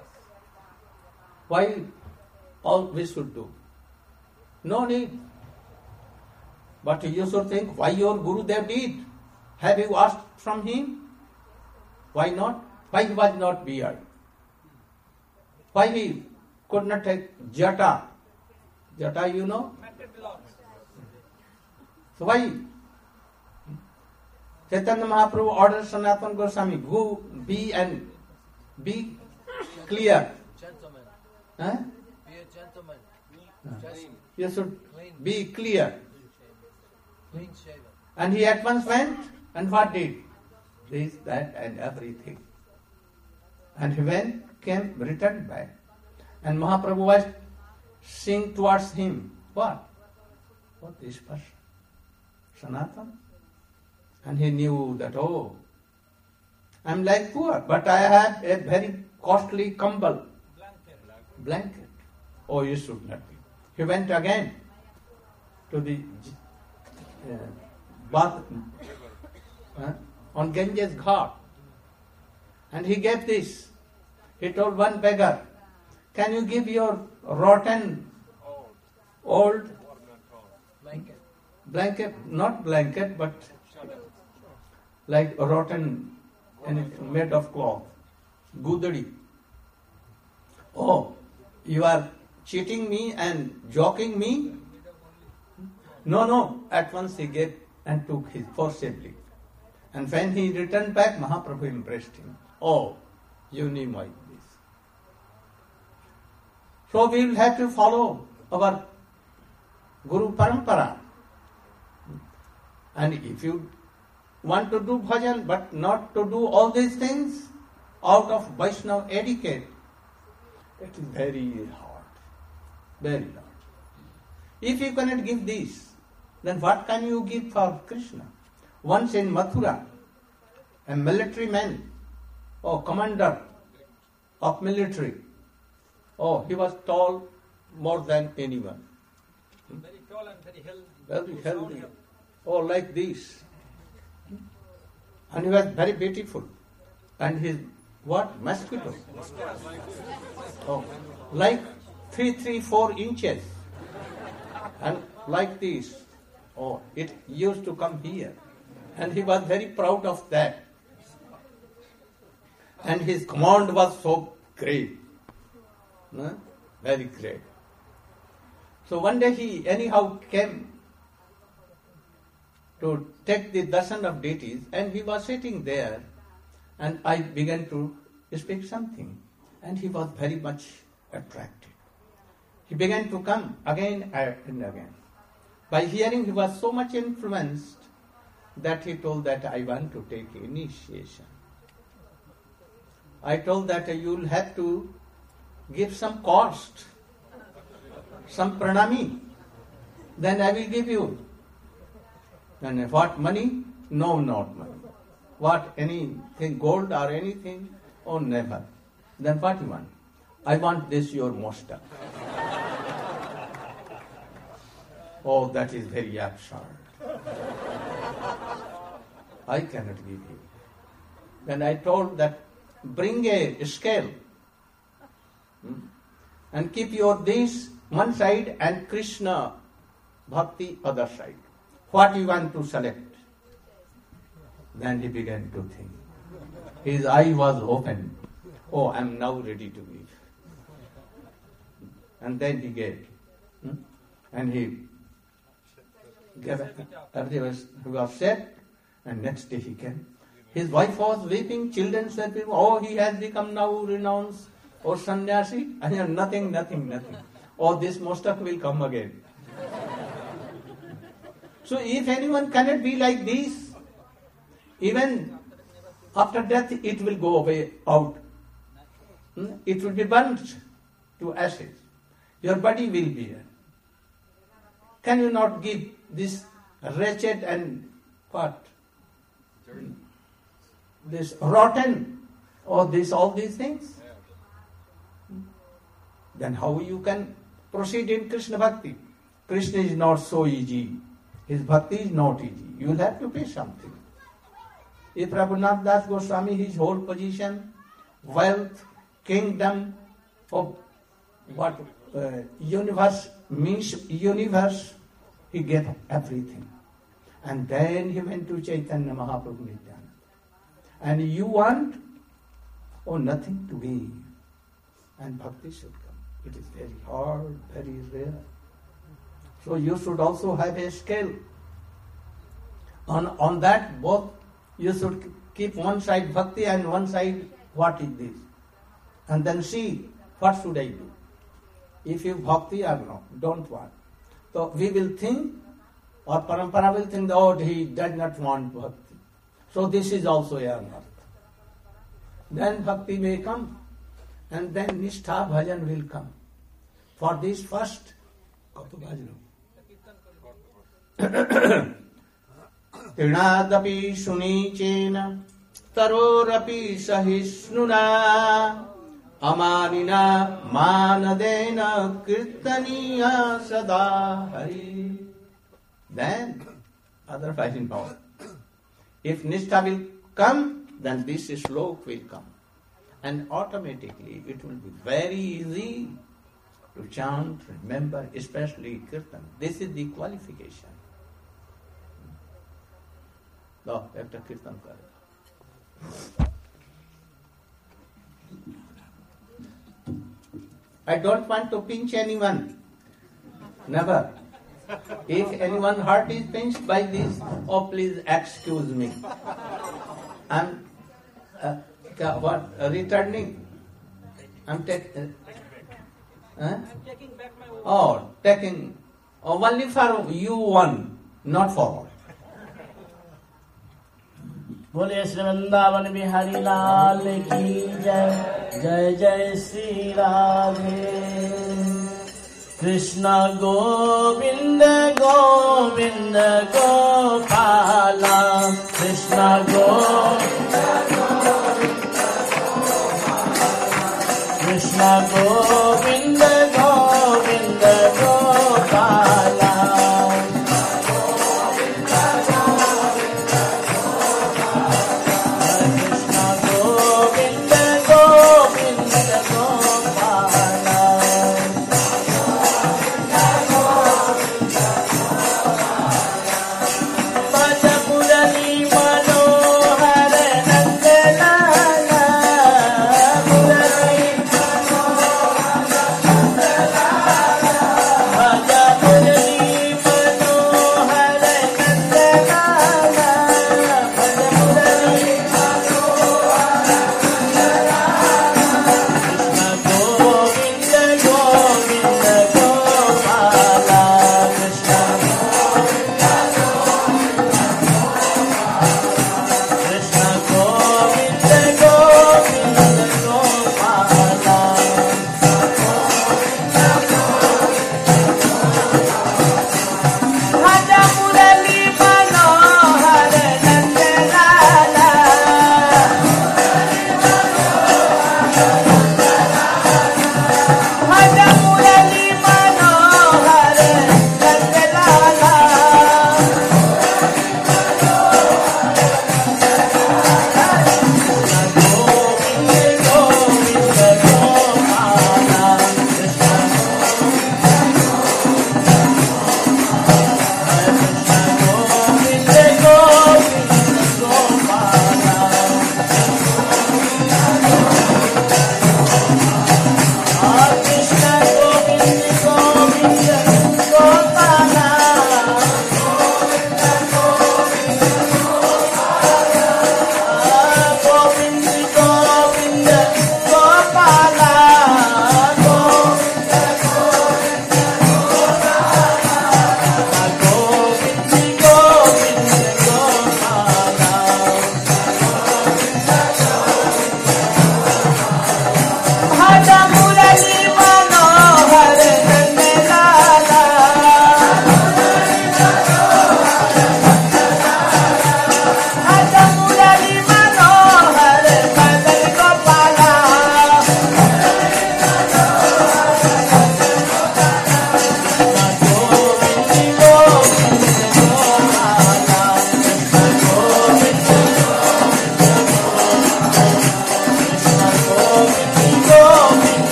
Why all we should do? No need. But you should think why your Guru Dev did. Have you asked from him? Why not? Why he was not beard? Why he could not take jata? Jata, you know? Matted locks. So why? Chaitanya Mahaprabhu ordered Sanatana Goswami, go be and be clear. Gentlemen. Huh? Be a gentleman. Just You should clean. be clear. Clean shaven. And he at once went, and what did? This, that, and everything. And he went, came, returned back. And Mahaprabhu was saying towards him, what? What this person? Sanatana? And he knew that, oh, I'm like poor, but I have a very costly kumbbal, Blanket. blanket. Oh, you should not be. He went again to the uh, bath uh, on Ganges Ghat, and he gave this. He told one beggar, can you give your rotten old Blanket. blanket, not blanket, but like rotten anything made of cloth, gudadi. Oh, you are cheating me and joking me? No, no. At once he gave and took his forcibly. And when he returned back, Mahaprabhu impressed him. Oh, you knew my this. So we will have to follow our Guru Parampara. And if you want to do bhajan, but not to do all these things out of Vaishnava etiquette, it is very hard. Very hard. If you cannot give this, then what can you give for Krishna? Once in Mathura, a military man, oh, commander of military, oh, he was tall more than anyone. Very tall and very healthy. Very healthy. Oh, like this. And he was very beautiful. And his, what? Mosquito. Oh, like three, three, four inches. And like this. Oh, it used to come here. And he was very proud of that. And his command was so great. Huh? Very great. So one day he anyhow came to take the darshan of deities, and he was sitting there, and I began to speak something, and he was very much attracted. He began to come again and again. By hearing, he was so much influenced that he told that I want to take initiation. I told that you'll have to give some cost, some pranami, then I will give you. And what, money? No, not money. What, anything, gold or anything? Oh, never. Then what you want? I want this, your mostak. Oh, that is very absurd. I cannot give you. Then I told that, bring a scale hmm, and keep your this one side and Krishna Bhakti other side. What you want to select? Then he began to think. His eye was open. Oh, I am now ready to give. And then he gave. Hmm? And he gave everything was, he was set, and next day he came. His wife was weeping, children said, oh, he has become now renounced, or sannyasi. I said, nothing, nothing, nothing. Oh, this mostak will come again. So if anyone cannot be like this, even after death it will go away out. It will be burnt to ashes. Your body will be here. Can you not give this wretched and what? This rotten or this all these things? Then how you can proceed in Krishna Bhakti? Krishna is not so easy. His bhakti is not easy. You will have to pay something. If Raghunath Das Goswami, his whole position, wealth, kingdom, of what uh, universe means universe, he gave everything. And then he went to Chaitanya Mahaprabhu Nityananda. And you want, oh, nothing to give. And bhakti should come. It is very hard, very rare. So you should also have a scale. On, on that, both you should keep one side bhakti and one side what is this. And then see, what should I do? If you bhakti or no, don't want. So we will think, or parampara will think, oh, he does not want bhakti. So this is also a anartha. Then bhakti may come, and then nishtha bhajan will come. For this first, Trinadapi sunichena tarorapi sahisnuna amarina manadena kirtaniya sada hari. Then, otherwise in power. If nishtha will come, then this slok will come. And automatically it will be very easy to chant, remember, especially kirtan. This is the qualification. No, after kirtan kare. I don't want to pinch anyone. Never. If anyone heart is pinched by this, oh please excuse me. I'm uh, what uh, returning. I'm taking. Uh, huh? taking back my own. Oh, taking. Oh, only for you one, not for all. बोले श्री वृंदावन बिहारी लाल की जय जय जय Shri Radhe Krishna Govind Govind Gopala Krishna Govind Krishna Govind Govind Gopala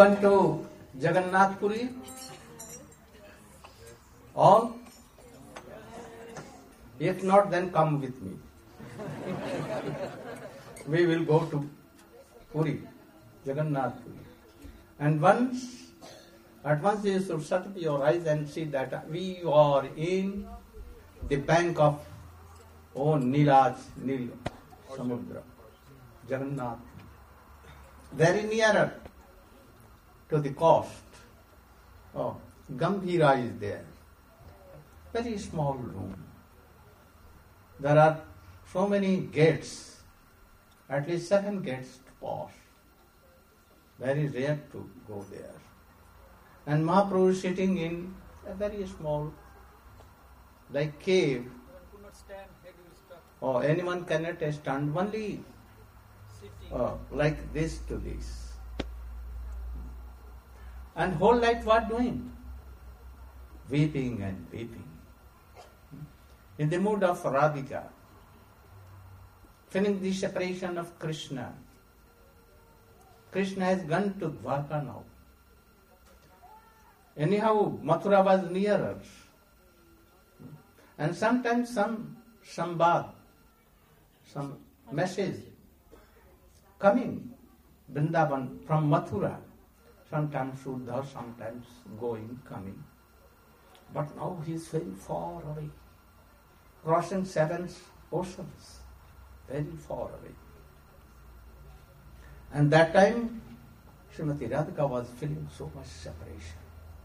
gone to Jagannath Puri? All? If not, then come with me. We will go to Puri, Jagannath Puri. And once, at once you should shut up your eyes and see that we are in the bank of, oh, Nilaj, Nil, Samudra, Jagannath. Very nearer to the coast. Oh, Gambhira is there. Very small room. There are so many gates, at least seven gates to pass. Very rare to go there. And Mahaprabhu is sitting in a very small, like cave, Could not stand, head will stuck, or anyone cannot stand, only sitting. uh, like this to this. And whole night what doing? Weeping and weeping. In the mood of Radhika, feeling the separation of Krishna. Krishna has gone to Dwarka now. Anyhow, Mathura was nearer. And sometimes some sambad, some message coming, Vrindavan from Mathura, sometimes Shuddha, sometimes going, coming. But now he is very far away, crossing seven oceans, very far away. And that time, Srimati Radhika was feeling so much separation.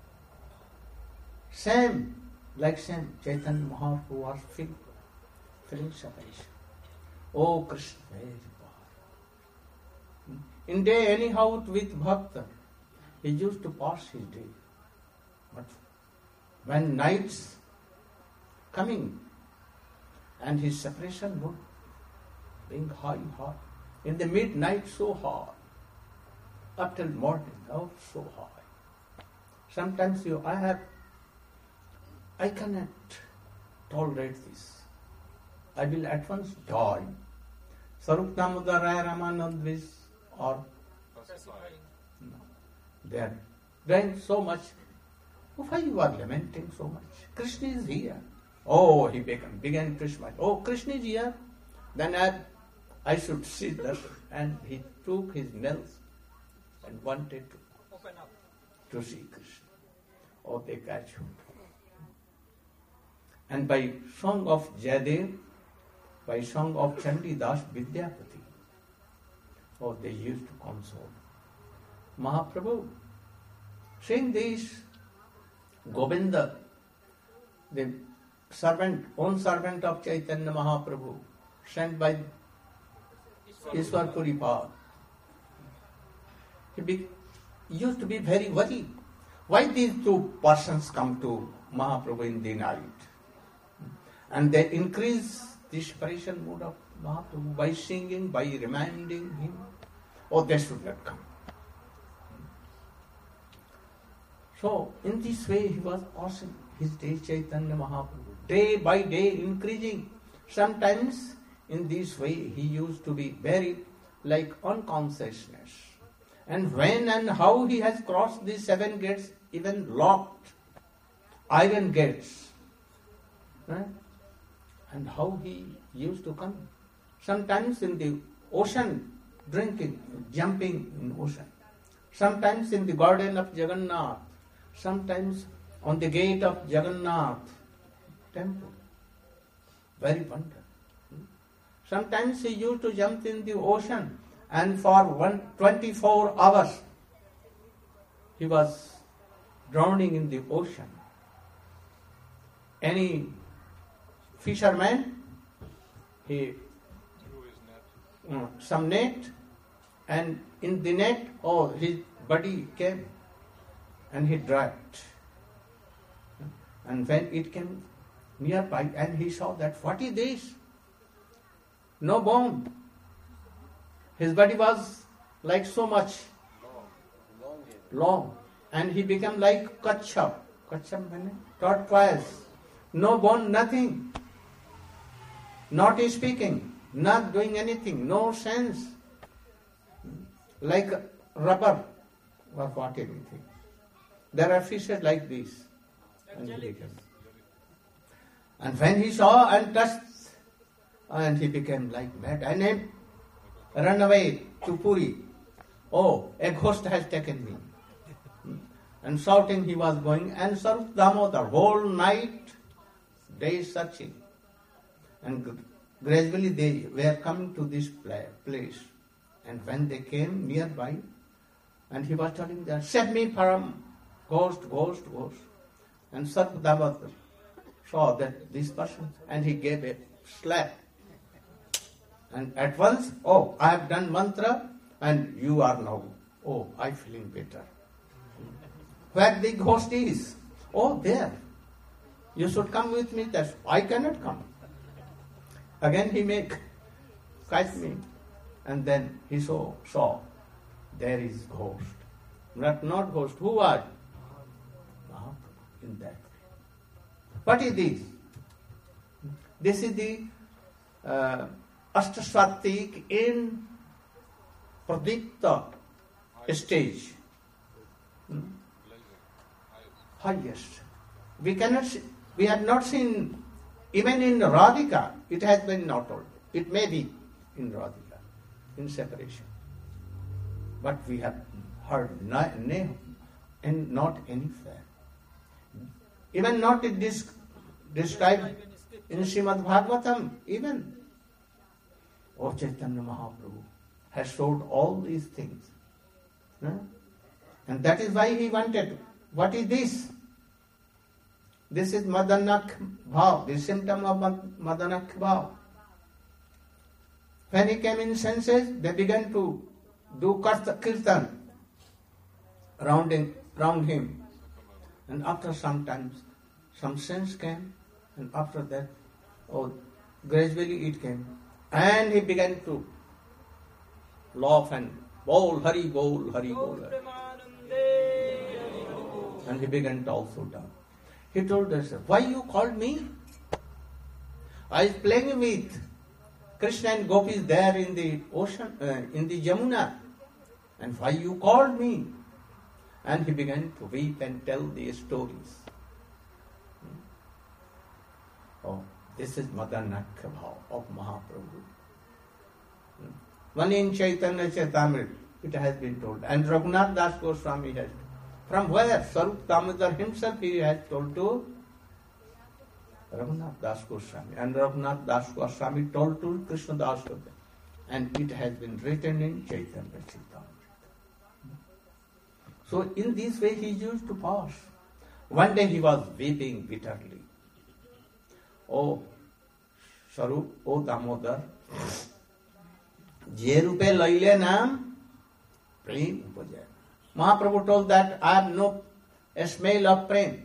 Same, like same, Chaitanya Mahaprabhu was feeling, feeling separation. Oh Krishna, very far. In day, anyhow, with Bhakta, he used to pass his day. But when nights coming, and his separation mood being high, high, in the midnight so high, up till morning, oh so high. Sometimes you, I have, I cannot tolerate this. I will at once die. Sarup Damodar Raya Ramanand or no, they are dying so much. Why you are lamenting so much? Krishna is here. Oh, he began, began to smile. Oh, Krishna is here. Then I, I should sit there. And he took his nails and wanted to, Open up. to see Krishna. Oh, they catch him. And by song of Jayadev, by song of Chandidas Vidyapati, oh, they used to console Mahaprabhu. Seeing this, Govinda, the servant, own servant of Chaitanya Mahaprabhu, sent by Ishwar Puripad, he be, used to be very worried. Why these two persons come to Mahaprabhu in the night? And they increase the separation mood of Mahaprabhu by singing, by reminding him, oh, they should not come. So, in this way, he was passing his day, Chaitanya Mahaprabhu, day by day increasing. Sometimes, in this way, he used to be very like unconsciousness. And when and how he has crossed these seven gates, even locked, iron gates, right? And how he used to come. Sometimes in the ocean, drinking, jumping in ocean. Sometimes in the garden of Jagannath. Sometimes on the gate of Jagannath temple. Very wonderful. Sometimes he used to jump in the ocean and for one, twenty-four hours he was drowning in the ocean. Any fisherman, he uh, some net, and in the net, oh, his body came and he dropped. And when it came nearby, and he saw that, what is this? No bone. His body was like so much long, and he became like Kachap. Kachap means tortoise. No bone, nothing. Not speaking, not doing anything, no sense. Like rubber, or what anything. There are fishes like this. And he became. And when he saw and touched, and he became like mad, and he ran away to Puri. Oh, a ghost has taken me. And shouting he was going, and Sarup Damodar whole night, day searching. And gradually they were coming to this place. And when they came nearby, and he was telling them, save me from ghost, ghost, ghost. And Sarup Damodar saw that this person, and he gave a slap. And at once, oh, I have done mantra, and you are now, oh, I feeling better. Where the ghost is? Oh, there. You should come with me. That's I cannot come. Again he make catch me, and then he saw saw there is ghost. Not not ghost. Who was? Mahaprabhu in that way. What is this? This is the uh, Ashtaswatik in Pradipta stage. Hmm? Highest. We cannot see, we have not seen, even in Radhika, it has been not told. It may be in Radhika, in separation. But we have heard no, no, and not anywhere. Even not in this described in Srimad Bhagavatam, even. Oh, Chaitanya Mahaprabhu has showed all these things. Huh? And that is why he wanted. What is this? This is Madanak Bhav, the symptom of Madanak Bhav. When he came in senses, they began to do kirtan around him, around him. And after some time, some sense came, and after that, oh, gradually it came. And he began to laugh and bowl, Hari bowl, Hari bowl. And he began to also dance. He told us, why you called me? I was playing with Krishna and gopis there in the ocean, uh, in the Jamuna. And why you called me? And he began to weep and tell the stories. Oh, this is Madanakya Bhav of Mahaprabhu. One in Chaitanya Charitamrita, it has been told. And Raghunath Das Goswami has told. From where? Sarup Damodar himself he has told to Raghunath Das Goswami. And Raghunath Das Goswami told to Krishna Das Goswami. And it has been written in Chaitanya Charitamrita. So in this way he used to pass. One day he was weeping bitterly. Oh, Sarup, oh Damodar, Je rupe laile naam, prem upajaya. Mahaprabhu told that I have no smell of prem.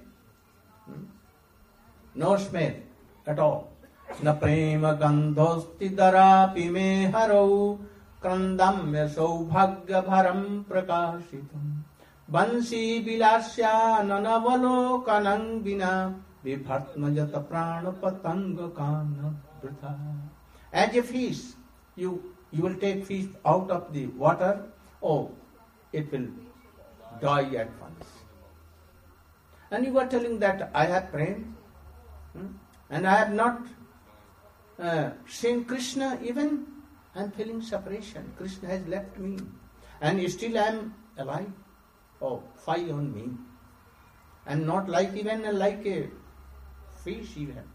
No smell at all. Na prema gandhosti darapi me harau krandamya saubhagya bharam prakashitam bansi vilasya nanavalo kanang vina vibhatmajata prana patanga kana pritha. As a fish, you you will take fish out of the water, oh, it will die at once. And you are telling that I have prem, hmm? and I have not uh, seen Krishna even. I am feeling separation. Krishna has left me, and still I am alive. Oh, fie on me! And not like even like a fish even.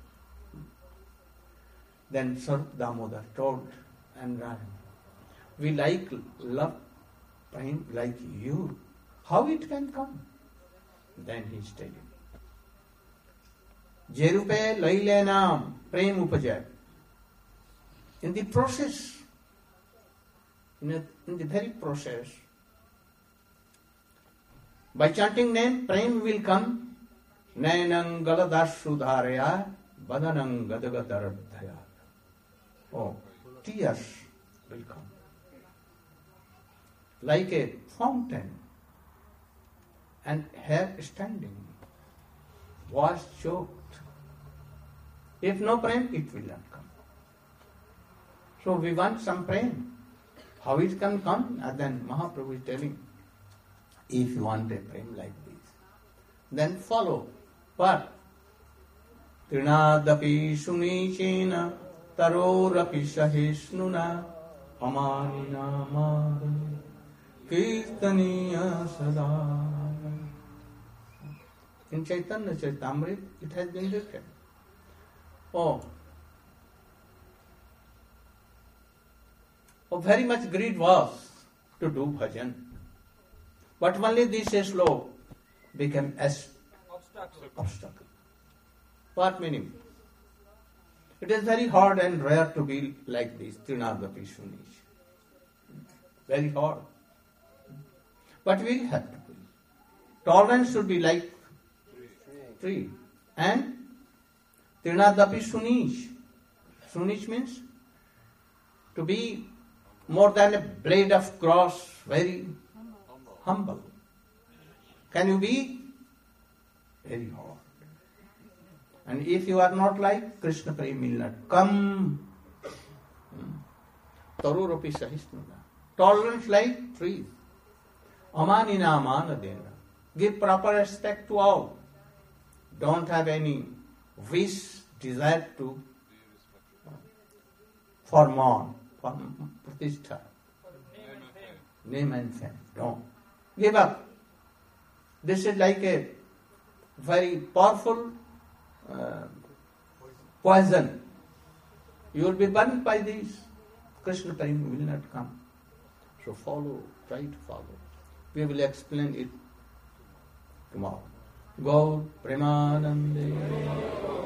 Then Sarup Damodar told and ran. We like love, prem like you. How it can come? Then he is telling. Jerupe laile naam prem upajay. In the process, in, a, in the very process, by chanting name, prem will come. Nainang galadasu dharaya badanang gadagadaradhaya. Oh, tears will come. Like a fountain. And hair standing, was choked. If no prem, it will not come. So we want some prem. How it can come? And then Mahaprabhu is telling, if you want a prem like this. Then follow. What? Trinadapi sunichena tarorapi sahisnuna amanina madhuri kirtaniya sada. In Chaitanya Charitamrita it has been written. Oh, oh, very much greed was to do bhajan. But only this slope became as Obstacle. obstacle. What meaning? It is very hard and rare to be like this, Trinadapi Sunish. Very hard. But we have to be. Tolerance should be like tree. And Trinadapi Sunish. Sunish means to be more than a blade of grass, very humble. Can you be? Very hard. And if you are not like, Krishna Prem will not come. Taruropi sahisnuna. Tolerance like trees. Amanina amanadena. Give proper respect to all. Don't have any wish, desire to for more, for pratishtha, name and fame. Don't. Give up. This is like a very powerful uh, poison. You will be burned by this. Krishna Prem will not come. So follow, try to follow. We will explain it tomorrow. Gaur Premanande.